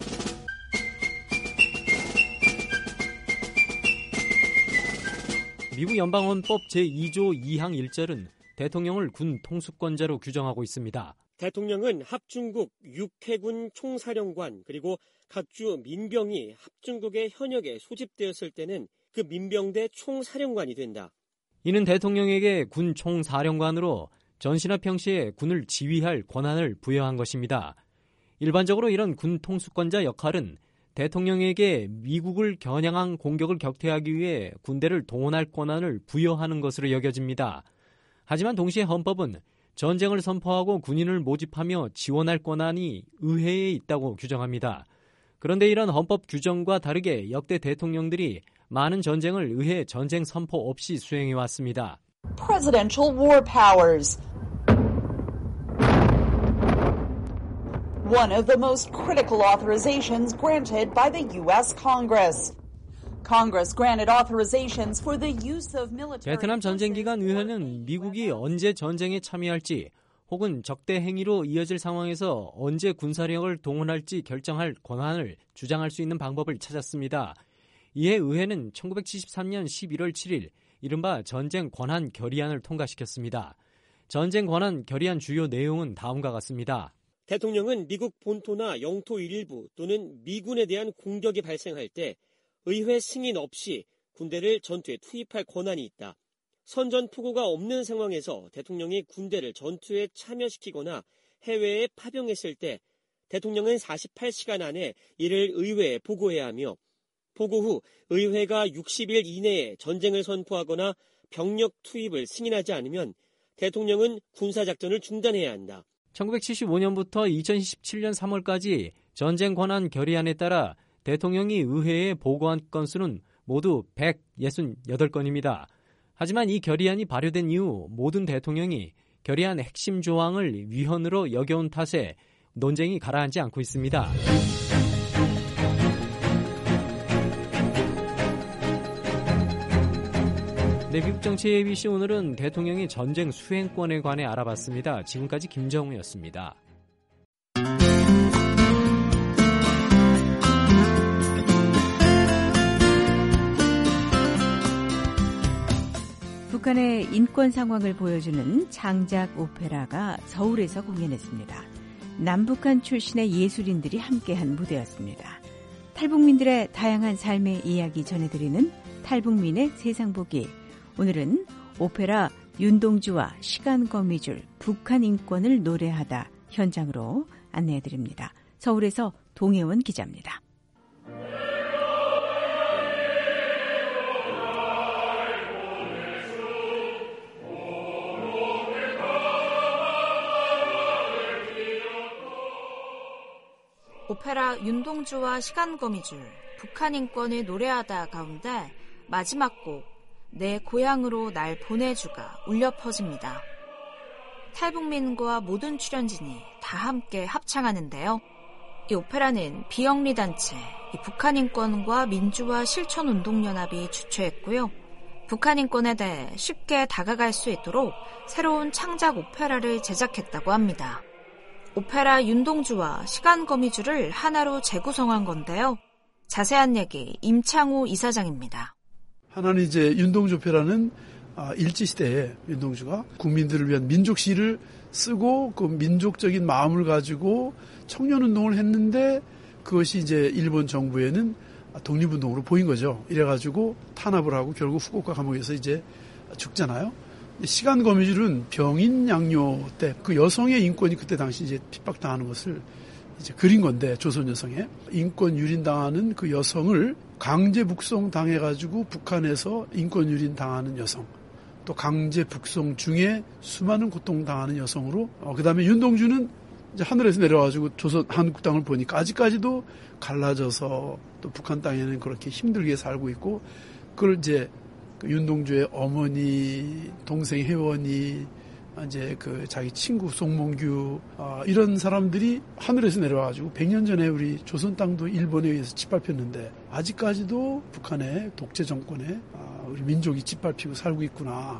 미국 연방헌법 제2조 2항 1절은 대통령을 군 통수권자로 규정하고 있습니다. 대통령은 합중국 육해군 총사령관 그리고 각주 민병이 합중국의 현역에 소집되었을 때는 그 민병대 총사령관이 된다. 이는 대통령에게 군 총사령관으로 전시나 평시에 군을 지휘할 권한을 부여한 것입니다. 일반적으로 이런 군 통수권자 역할은 대통령에게 미국을 겨냥한 공격을 격퇴하기 위해 군대를 동원할 권한을 부여하는 것으로 여겨집니다. 하지만 동시에 헌법은 전쟁을 선포하고 군인을 모집하며 지원할 권한이 의회에 있다고 규정합니다. 그런데 이런 헌법 규정과 다르게 역대 대통령들이 많은 전쟁을 의회 전쟁 선포 없이 수행해왔습니다. Presidential war powers. One of the most critical authorizations granted by the U.S. Congress. Congress granted authorizations for the use of military. 베트남 전쟁 기간 의회는 미국이 언제 전쟁에 참여할지 혹은 적대 행위로 이어질 상황에서 언제 군사력을 동원할지 결정할 권한을 주장할 수 있는 방법을 찾았습니다. 이에 의회는 1973년 11월 7일 이른바 전쟁 권한 결의안을 통과시켰습니다. 전쟁 권한 결의안 주요 내용은 다음과 같습니다. 대통령은 미국 본토나 영토 일부 또는 미군에 대한 공격이 발생할 때 의회 승인 없이 군대를 전투에 투입할 권한이 있다. 선전포고가 없는 상황에서 대통령이 군대를 전투에 참여시키거나 해외에 파병했을 때 대통령은 48시간 안에 이를 의회에 보고해야 하며 보고 후 의회가 60일 이내에 전쟁을 선포하거나 병력 투입을 승인하지 않으면 대통령은 군사작전을 중단해야 한다. 1975년부터 2017년 3월까지 전쟁 권한 결의안에 따라 대통령이 의회에 보고한 건수는 모두 168건입니다. 하지만 이 결의안이 발효된 이후 모든 대통령이 결의안 핵심 조항을 위헌으로 여겨온 탓에 논쟁이 가라앉지 않고 있습니다. 네, 미국 정치의 ABC 오늘은 대통령의 전쟁 수행권에 관해 알아봤습니다. 지금까지 김정우였습니다. 북한의 인권 상황을 보여주는 창작 오페라가 서울에서 공연했습니다. 남북한 출신의 예술인들이 함께한 무대였습니다. 탈북민들의 다양한 삶의 이야기 전해드리는 탈북민의 세상보기. 오늘은 오페라 윤동주와 시간거미줄 북한 인권을 노래하다 현장으로 안내해드립니다. 서울에서 동혜원 기자입니다. 오페라 윤동주와 시간거미줄 북한 인권을 노래하다 가운데 마지막 곡 내 고향으로 날 보내주가 울려 퍼집니다. 탈북민과 모든 출연진이 다 함께 합창하는데요. 이 오페라는 비영리 단체 북한 인권과 민주화 실천운동연합이 주최했고요. 북한 인권에 대해 쉽게 다가갈 수 있도록 새로운 창작 오페라를 제작했다고 합니다. 오페라 윤동주와 시간거미줄을 하나로 재구성한 건데요. 자세한 얘기 임창호 이사장입니다. 하나는 이제 윤동주 오페라는 일제시대에 윤동주가 국민들을 위한 민족시를 쓰고 그 민족적인 마음을 가지고 청년운동을 했는데 그것이 이제 일본 정부에는 독립운동으로 보인 거죠. 이래가지고 탄압을 하고 결국 후쿠오카 감옥에서 이제 죽잖아요. 시간거미줄은 병인 양요 때 그 여성의 인권이 그때 당시 이제 핍박당하는 것을 이제 그린 건데 조선 여성의 인권 유린당하는 그 여성을 강제 북송 당해가지고 북한에서 인권 유린 당하는 여성, 또 강제 북송 중에 수많은 고통당하는 여성으로 그다음에 윤동주는 이제 하늘에서 내려와가지고 조선 한국 땅을 보니까 아직까지도 갈라져서 또 북한 땅에는 그렇게 힘들게 살고 있고 그걸 이제 윤동주의 어머니, 동생 혜원이, 이제 그 자기 친구 송몽규, 이런 사람들이 하늘에서 내려와가지고 100년 전에 우리 조선 땅도 일본에 의해서 짓밟혔는데 아직까지도 북한의 독재 정권에 우리 민족이 짓밟히고 살고 있구나.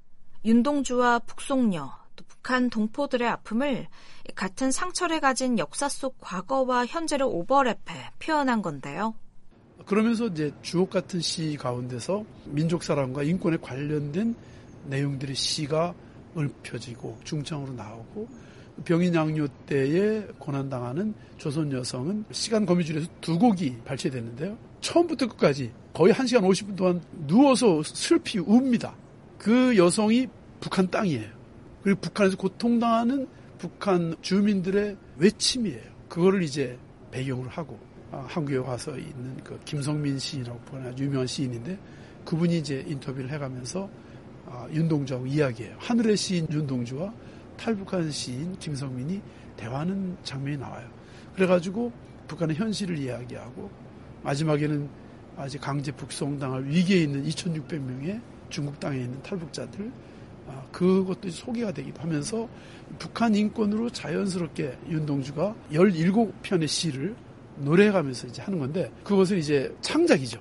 윤동주와 북송녀, 또 북한 동포들의 아픔을 같은 상처를 가진 역사 속 과거와 현재를 오버랩해 표현한 건데요. 그러면서 이제 주옥 같은 시 가운데서 민족 사랑과 인권에 관련된 내용들의 시가 읊혀지고 중창으로 나오고 병인 양요 때에 고난당하는 조선 여성은 시간 거미줄에서 2곡이 발췌됐는데요. 처음부터 끝까지 거의 1시간 50분 동안 누워서 슬피 웁니다. 그 여성이 북한 땅이에요. 그리고 북한에서 고통당하는 북한 주민들의 외침이에요. 그거를 이제 배경으로 하고 한국에 와서 있는 그 김성민 시인이라고 보는 아주 유명한 시인인데 그분이 이제 인터뷰를 해가면서 윤동주하고 이야기해요. 하늘의 시인 윤동주와 탈북한 시인 김성민이 대화하는 장면이 나와요. 그래가지고 북한의 현실을 이야기하고 마지막에는 아직 강제 북송당할 위기에 있는 2,600명의 중국 땅에 있는 탈북자들 그것도 소개가 되기도 하면서 북한 인권으로 자연스럽게 윤동주가 17편의 시를 노래해가면서 이제 하는 건데 그것은 이제 창작이죠.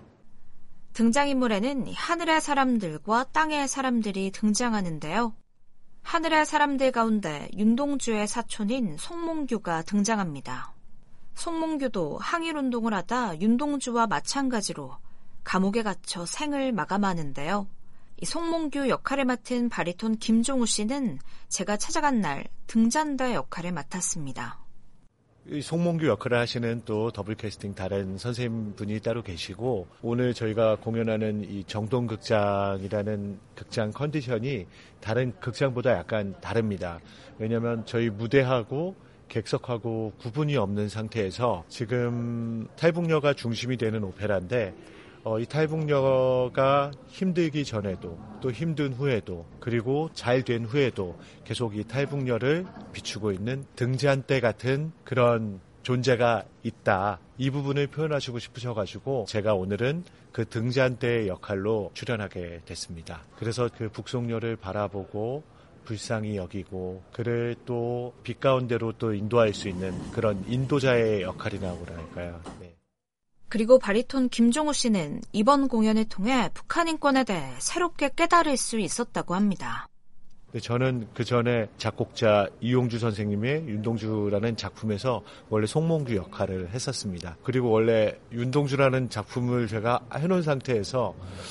등장인물에는 하늘의 사람들과 땅의 사람들이 등장하는데요. 하늘의 사람들 가운데 윤동주의 사촌인 송몽규가 등장합니다. 송몽규도 항일운동을 하다 윤동주와 마찬가지로 감옥에 gat혀 생을 마감하는데요. 이 송몽규 역할을 맡은 바리톤 김종우 씨는 제가 찾아간 날 등잔대 역할을 맡았습니다. 송몽규 역할을 하시는 또 더블 캐스팅 다른 선생님분이 따로 계시고 오늘 저희가 공연하는 이 정동극장이라는 극장 컨디션이 다른 극장보다 약간 다릅니다. 왜냐하면 저희 무대하고 객석하고 구분이 없는 상태에서 지금 탈북녀가 중심이 되는 오페라인데 이 탈북녀가 힘들기 전에도 또 힘든 후에도 그리고 잘 된 후에도 계속 이 탈북녀를 비추고 있는 등잔대 같은 그런 존재가 있다. 이 부분을 표현하시고 싶으셔가지고 제가 오늘은 그 등잔대의 역할로 출연하게 됐습니다. 그래서 그 북송녀를 바라보고 불쌍히 여기고 그를 또 빛 가운데로 또 인도할 수 있는 그런 인도자의 역할이라고 할까요. 네. 그리고 바리톤 김종우 씨는 이번 공연을 통해 북한 인권에 대해 새롭게 깨달을 수 있었다고 합니다. 저는 그 전에 작곡자 이용주 선생님의 윤동주라는 작품에서 원래 송몽규 역할을 했었습니다. 그리고 원래 윤동주라는 작품을 제가 해놓은 상태에서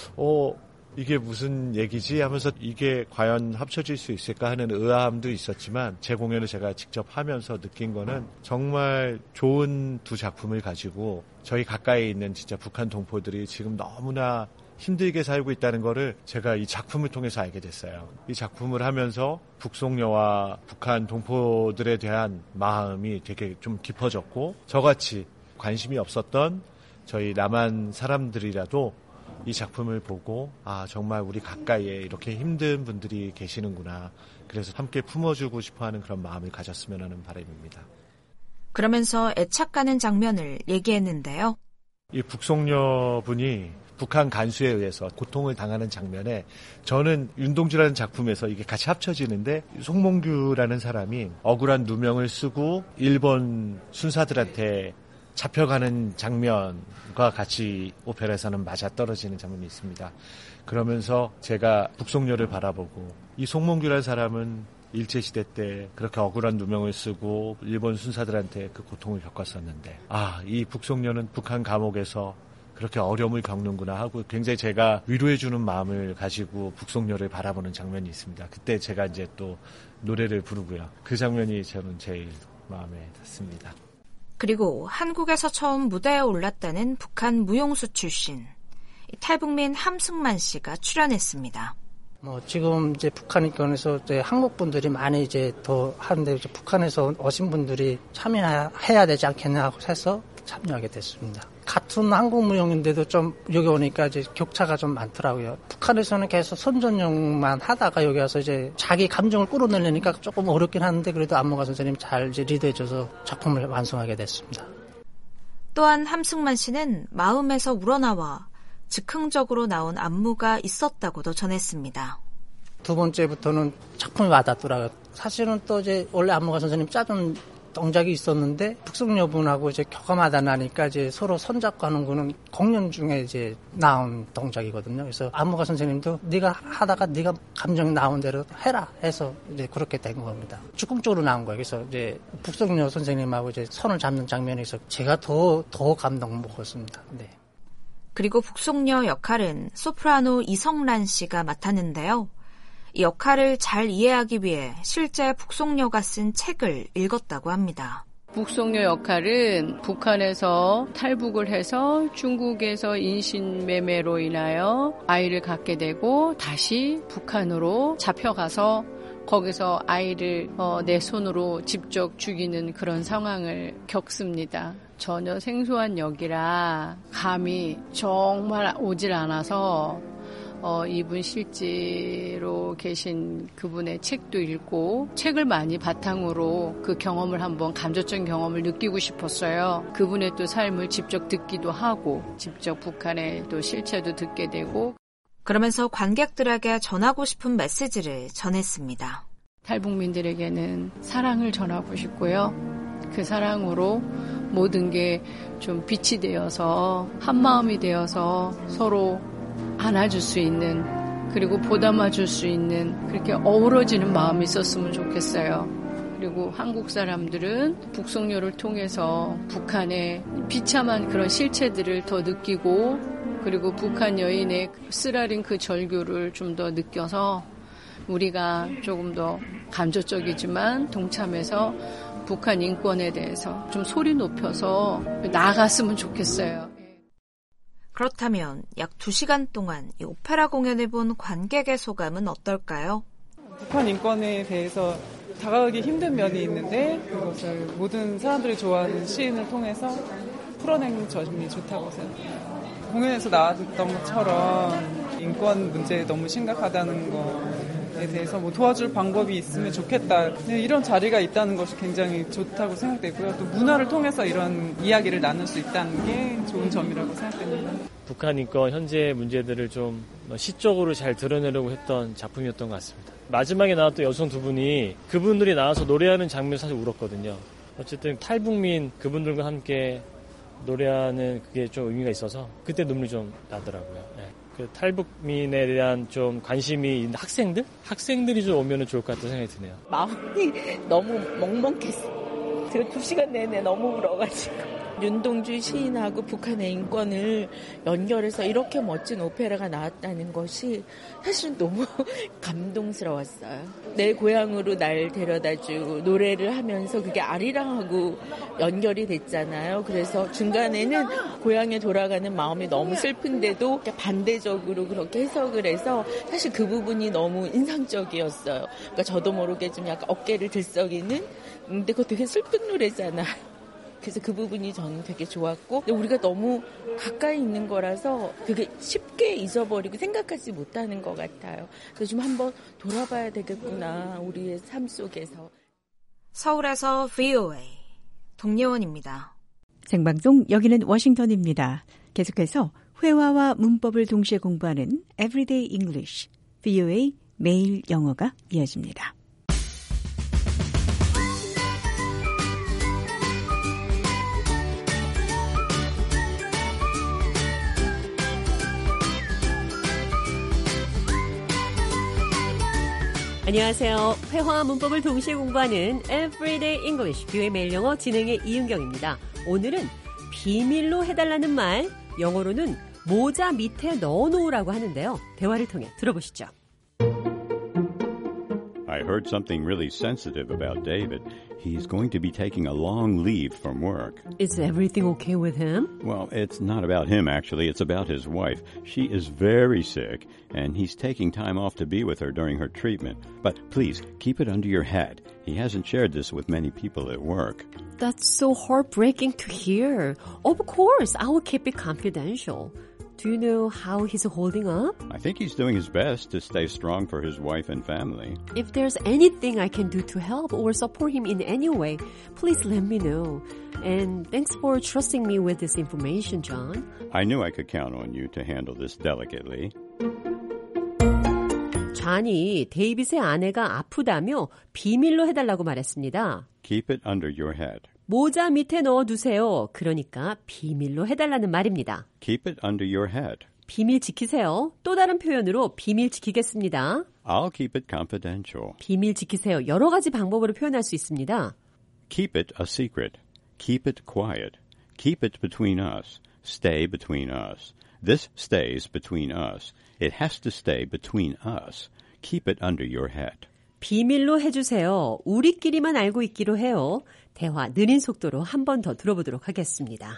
이게 무슨 얘기지 하면서 이게 과연 합쳐질 수 있을까 하는 의아함도 있었지만 제 공연을 제가 직접 하면서 느낀 거는 정말 좋은 두 작품을 가지고 저희 가까이 있는 진짜 북한 동포들이 지금 너무나 힘들게 살고 있다는 거를 제가 이 작품을 통해서 알게 됐어요. 이 작품을 하면서 북송녀와 북한 동포들에 대한 마음이 되게 좀 깊어졌고 저같이 관심이 없었던 저희 남한 사람들이라도 이 작품을 보고 정말 우리 가까이에 이렇게 힘든 분들이 계시는구나. 그래서 함께 품어주고 싶어하는 그런 마음을 가졌으면 하는 바람입니다. 그러면서 애착가는 장면을 얘기했는데요. 이 북송녀 분이 북한 간수에 의해서 고통을 당하는 장면에 저는 윤동주라는 작품에서 이게 같이 합쳐지는데 송몽규라는 사람이 억울한 누명을 쓰고 일본 순사들한테 잡혀가는 장면과 같이 오페라에서는 맞아떨어지는 장면이 있습니다. 그러면서 제가 북송녀를 바라보고 이 송몽규라는 사람은 일제시대 때 그렇게 억울한 누명을 쓰고 일본 순사들한테 그 고통을 겪었었는데 이 북송녀는 북한 감옥에서 그렇게 어려움을 겪는구나 하고 굉장히 제가 위로해주는 마음을 가지고 북송녀를 바라보는 장면이 있습니다. 그때 제가 이제 또 노래를 부르고요. 그 장면이 저는 제일 마음에 닿습니다. 그리고 한국에서 처음 무대에 올랐다는 북한 무용수 출신 탈북민 함승만 씨가 출연했습니다. 지금 이제 북한 인권에서 이제 한국 분들이 많이 이제 더 하는데 이제 북한에서 오신 분들이 참여해야 되지 않겠나 하고 해서 참여하게 됐습니다. 같은 한국 무용인데도 좀 여기 오니까 이제 격차가 좀 많더라고요. 북한에서는 계속 선전용만 하다가 여기 와서 이제 자기 감정을 끌어내려니까 조금 어렵긴 한데 그래도 안무가 선생님이 잘 이제 리드해줘서 작품을 완성하게 됐습니다. 또한 함승만 씨는 마음에서 우러나와 즉흥적으로 나온 안무가 있었다고도 전했습니다. 두 번째부터는 작품이 와닿더라고요. 사실은 또 이제 원래 안무가 선생님 짜준 동작이 있었는데 북송여분하고 이제 교감하다 나니까 이제 서로 손잡고 하는 거는 공연 중에 이제 나온 동작이거든요. 그래서 안무가 선생님도 네가 하다가 네가 감정이 나온 대로 해라 해서 이제 그렇게 된 겁니다. 즉흥적으로 나온 거예요. 그래서 이제 북송여 선생님하고 이제 손을 잡는 장면에서 제가 더 감동 먹었습니다. 네. 그리고 북송여 역할은 소프라노 이성란 씨가 맡았는데요. 이 역할을 잘 이해하기 위해 실제 북송녀가 쓴 책을 읽었다고 합니다. 북송녀 역할은 북한에서 탈북을 해서 중국에서 인신매매로 인하여 아이를 갖게 되고 다시 북한으로 잡혀가서 거기서 아이를 내 손으로 직접 죽이는 그런 상황을 겪습니다. 전혀 생소한 역이라 감이 정말 오질 않아서 이분 실제로 계신 그분의 책도 읽고 책을 많이 바탕으로 그 경험을 한번 감정적인 경험을 느끼고 싶었어요. 그분의 또 삶을 직접 듣기도 하고 직접 북한의 또 실체도 듣게 되고 그러면서 관객들에게 전하고 싶은 메시지를 전했습니다. 탈북민들에게는 사랑을 전하고 싶고요. 그 사랑으로 모든 게 좀 빛이 되어서 한마음이 되어서 서로 안아줄 수 있는 그리고 보담아줄 수 있는 그렇게 어우러지는 마음이 있었으면 좋겠어요. 그리고 한국 사람들은 북송녀를 통해서 북한의 비참한 그런 실체들을 더 느끼고 그리고 북한 여인의 쓰라린 그 절규를 좀 더 느껴서 우리가 조금 더 감정적이지만 동참해서 북한 인권에 대해서 좀 소리 높여서 나아갔으면 좋겠어요. 그렇다면 약 2시간 동안 이 오페라 공연을 본 관객의 소감은 어떨까요? 북한 인권에 대해서 다가가기 힘든 면이 있는데 그것을 모든 사람들이 좋아하는 시인을 통해서 풀어낸 점이 좋다고 생각해요. 공연에서 나왔던 것처럼 인권 문제 너무 심각하다는 거에 부분에 대해서 뭐 도와줄 방법이 있으면 좋겠다. 이런 자리가 있다는 것이 굉장히 좋다고 생각되고요. 또 문화를 통해서 이런 이야기를 나눌 수 있다는 게 좋은 점이라고 생각됩니다. 북한 인권 현재 문제들을 좀 시적으로 잘 드러내려고 했던 작품이었던 것 같습니다. 마지막에 나왔던 여성 두 분이 그분들이 나와서 노래하는 장면 사실 울었거든요. 어쨌든 탈북민 그분들과 함께 노래하는 그게 좀 의미가 있어서 그때 눈물이 좀 나더라고요. 네. 그 탈북민에 대한 좀 관심이 있는 학생들이 좀 오면 좋을 것 같다는 생각이 드네요. 마음이 너무 먹먹했어요. 제가 2시간 내내 너무 울어가지고. 윤동주 시인하고 북한의 인권을 연결해서 이렇게 멋진 오페라가 나왔다는 것이 사실은 너무 감동스러웠어요. 내 고향으로 날 데려다주고 노래를 하면서 그게 아리랑하고 연결이 됐잖아요. 그래서 중간에는 고향에 돌아가는 마음이 너무 슬픈데도 반대적으로 그렇게 해석을 해서 사실 그 부분이 너무 인상적이었어요. 그러니까 저도 모르게 좀 약간 어깨를 들썩이는 근데 그거 되게 슬픈 노래잖아요. 그래서 그 부분이 저는 되게 좋았고 우리가 너무 가까이 있는 거라서 되게 쉽게 잊어버리고 생각하지 못하는 것 같아요. 그래서 좀 한번 돌아봐야 되겠구나 우리의 삶 속에서. 서울에서 VOA 동예원입니다. 생방송 여기는 워싱턴입니다. 계속해서 회화와 문법을 동시에 공부하는 Everyday English, VOA 매일 영어가 이어집니다. 안녕하세요. 회화와 문법을 동시에 공부하는 Everyday English, 뷰의 매일 영어 진행의 이은경입니다. 오늘은 비밀로 해달라는 말, 영어로는 모자 밑에 넣어놓으라고 하는데요. 대화를 통해 들어보시죠. I heard something really sensitive about David. He's going to be taking a long leave from work. Is everything okay with him? Well, it's not about him, actually. It's about his wife. She is very sick, and he's taking time off to be with her during her treatment. But please, keep it under your hat. He hasn't shared this with many people at work. That's so heartbreaking to hear. Of course, I will keep it confidential. Do you know how he's holding up? I think he's doing his best to stay strong for his wife and family. If there's anything I can do to help or support him in any way, please let me know. And thanks for trusting me with this information, John. I knew I could count on you to handle this delicately. 존이 데이빗의 아내가 아프다며 비밀로 해달라고 말했습니다. Keep it under your hat. 모자 밑에 넣어두세요. 그러니까 비밀로 해달라는 말입니다. Keep it under your hat. 비밀 지키세요. 또 다른 표현으로 비밀 지키겠습니다. I'll keep it confidential. 비밀 지키세요. 여러 가지 방법으로 표현할 수 있습니다. Keep it a secret. Keep it quiet. Keep it between us. Stay between us. This stays between us. It has to stay between us. Keep it under your hat. 비밀로 해주세요. 우리끼리만 알고 있기로 해요. 대화 느린 속도로 한 번 더 들어보도록 하겠습니다.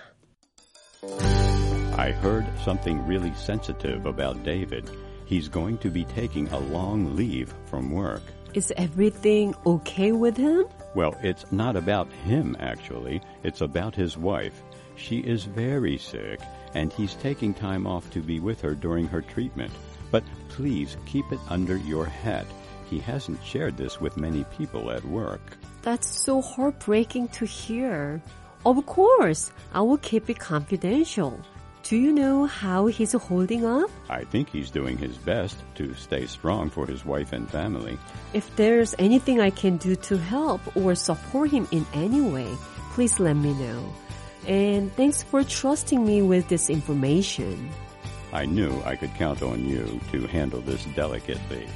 I heard something really sensitive about David. He's going to be taking a long leave from work. Is everything okay with him? Well, it's not about him, actually. It's about his wife. She is very sick, and he's taking time off to be with her during her treatment. But please keep it under your hat. He hasn't shared this with many people at work. That's so heartbreaking to hear. Of course, I will keep it confidential. Do you know how he's holding up? I think he's doing his best to stay strong for his wife and family. If there's anything I can do to help or support him in any way, please let me know. And thanks for trusting me with this information. I knew I could count on you to handle this delicately.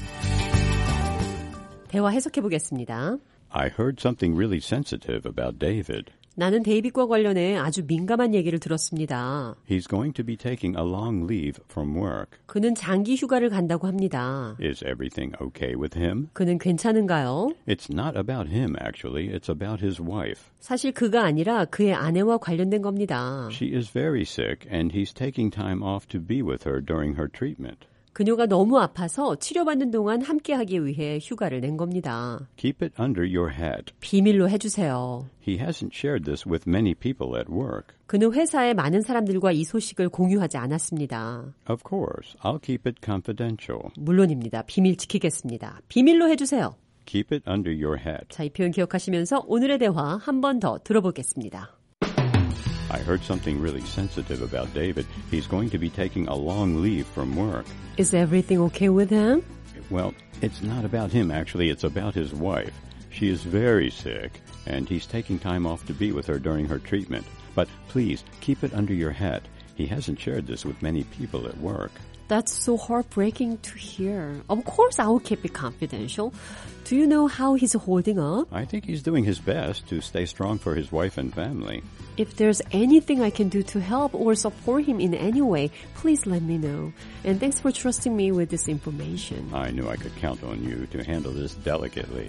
대화 해석해 보겠습니다. I heard something really sensitive about David. 나는 데이빗과 관련해 아주 민감한 얘기를 들었습니다. He's going to be taking a long leave from work. 그는 장기 휴가를 간다고 합니다. Is everything okay with him? 그는 괜찮은가요? It's not about him, actually. It's about his wife. 사실 그가 아니라 그의 아내와 관련된 겁니다. She is very sick, and he's taking time off to be with her during her treatment. 그녀가 너무 아파서 치료받는 동안 함께하기 위해 휴가를 낸 겁니다. Keep it under your hat. 비밀로 해주세요. He hasn't shared this with many people at work. 그는 회사에 많은 사람들과 이 소식을 공유하지 않았습니다. Of course, I'll keep it confidential. 물론입니다. 비밀 지키겠습니다. 비밀로 해주세요. Keep it under your hat. 자, 이 표현 기억하시면서 오늘의 대화 한 번 더 들어보겠습니다. I heard something really sensitive about David. He's going to be taking a long leave from work. Is everything okay with him? Well, it's not about him, actually. It's about his wife. She is very sick, and he's taking time off to be with her during her treatment. But please, keep it under your hat. He hasn't shared this with many people at work. That's so heartbreaking to hear. Of course, I will keep it confidential. Do you know how he's holding up? I think he's doing his best to stay strong for his wife and family. If there's anything I can do to help or support him in any way, please let me know. And thanks for trusting me with this information. I knew I could count on you to handle this delicately.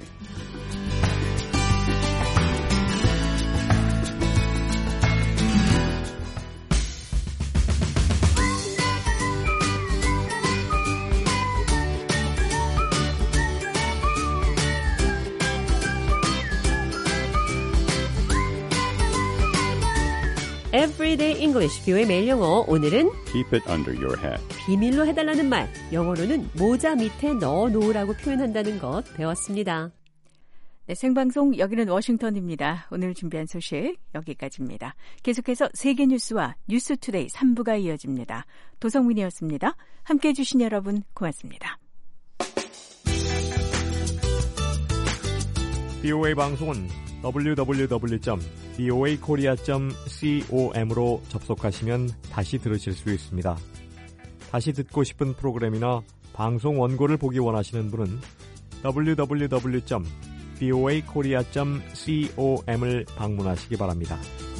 Everyday English, 뷰의 매일 영어. 오늘은 Keep it under your hat. 비밀로 해달라는 말, 영어로는 모자 밑에 넣어놓으라고 표현한다는 것 배웠습니다. 네, 생방송 여기는 워싱턴입니다. 오늘 준비한 소식 여기까지입니다. 계속해서 세계 뉴스와 뉴스투데이 3부가 이어집니다. 도성민이었습니다. 함께해 주신 여러분 고맙습니다. BOA 방송은 www.boakorea.com으로 접속하시면 다시 들으실 수 있습니다. 다시 듣고 싶은 프로그램이나 방송 원고를 보기 원하시는 분은 www.boakorea.com을 방문하시기 바랍니다.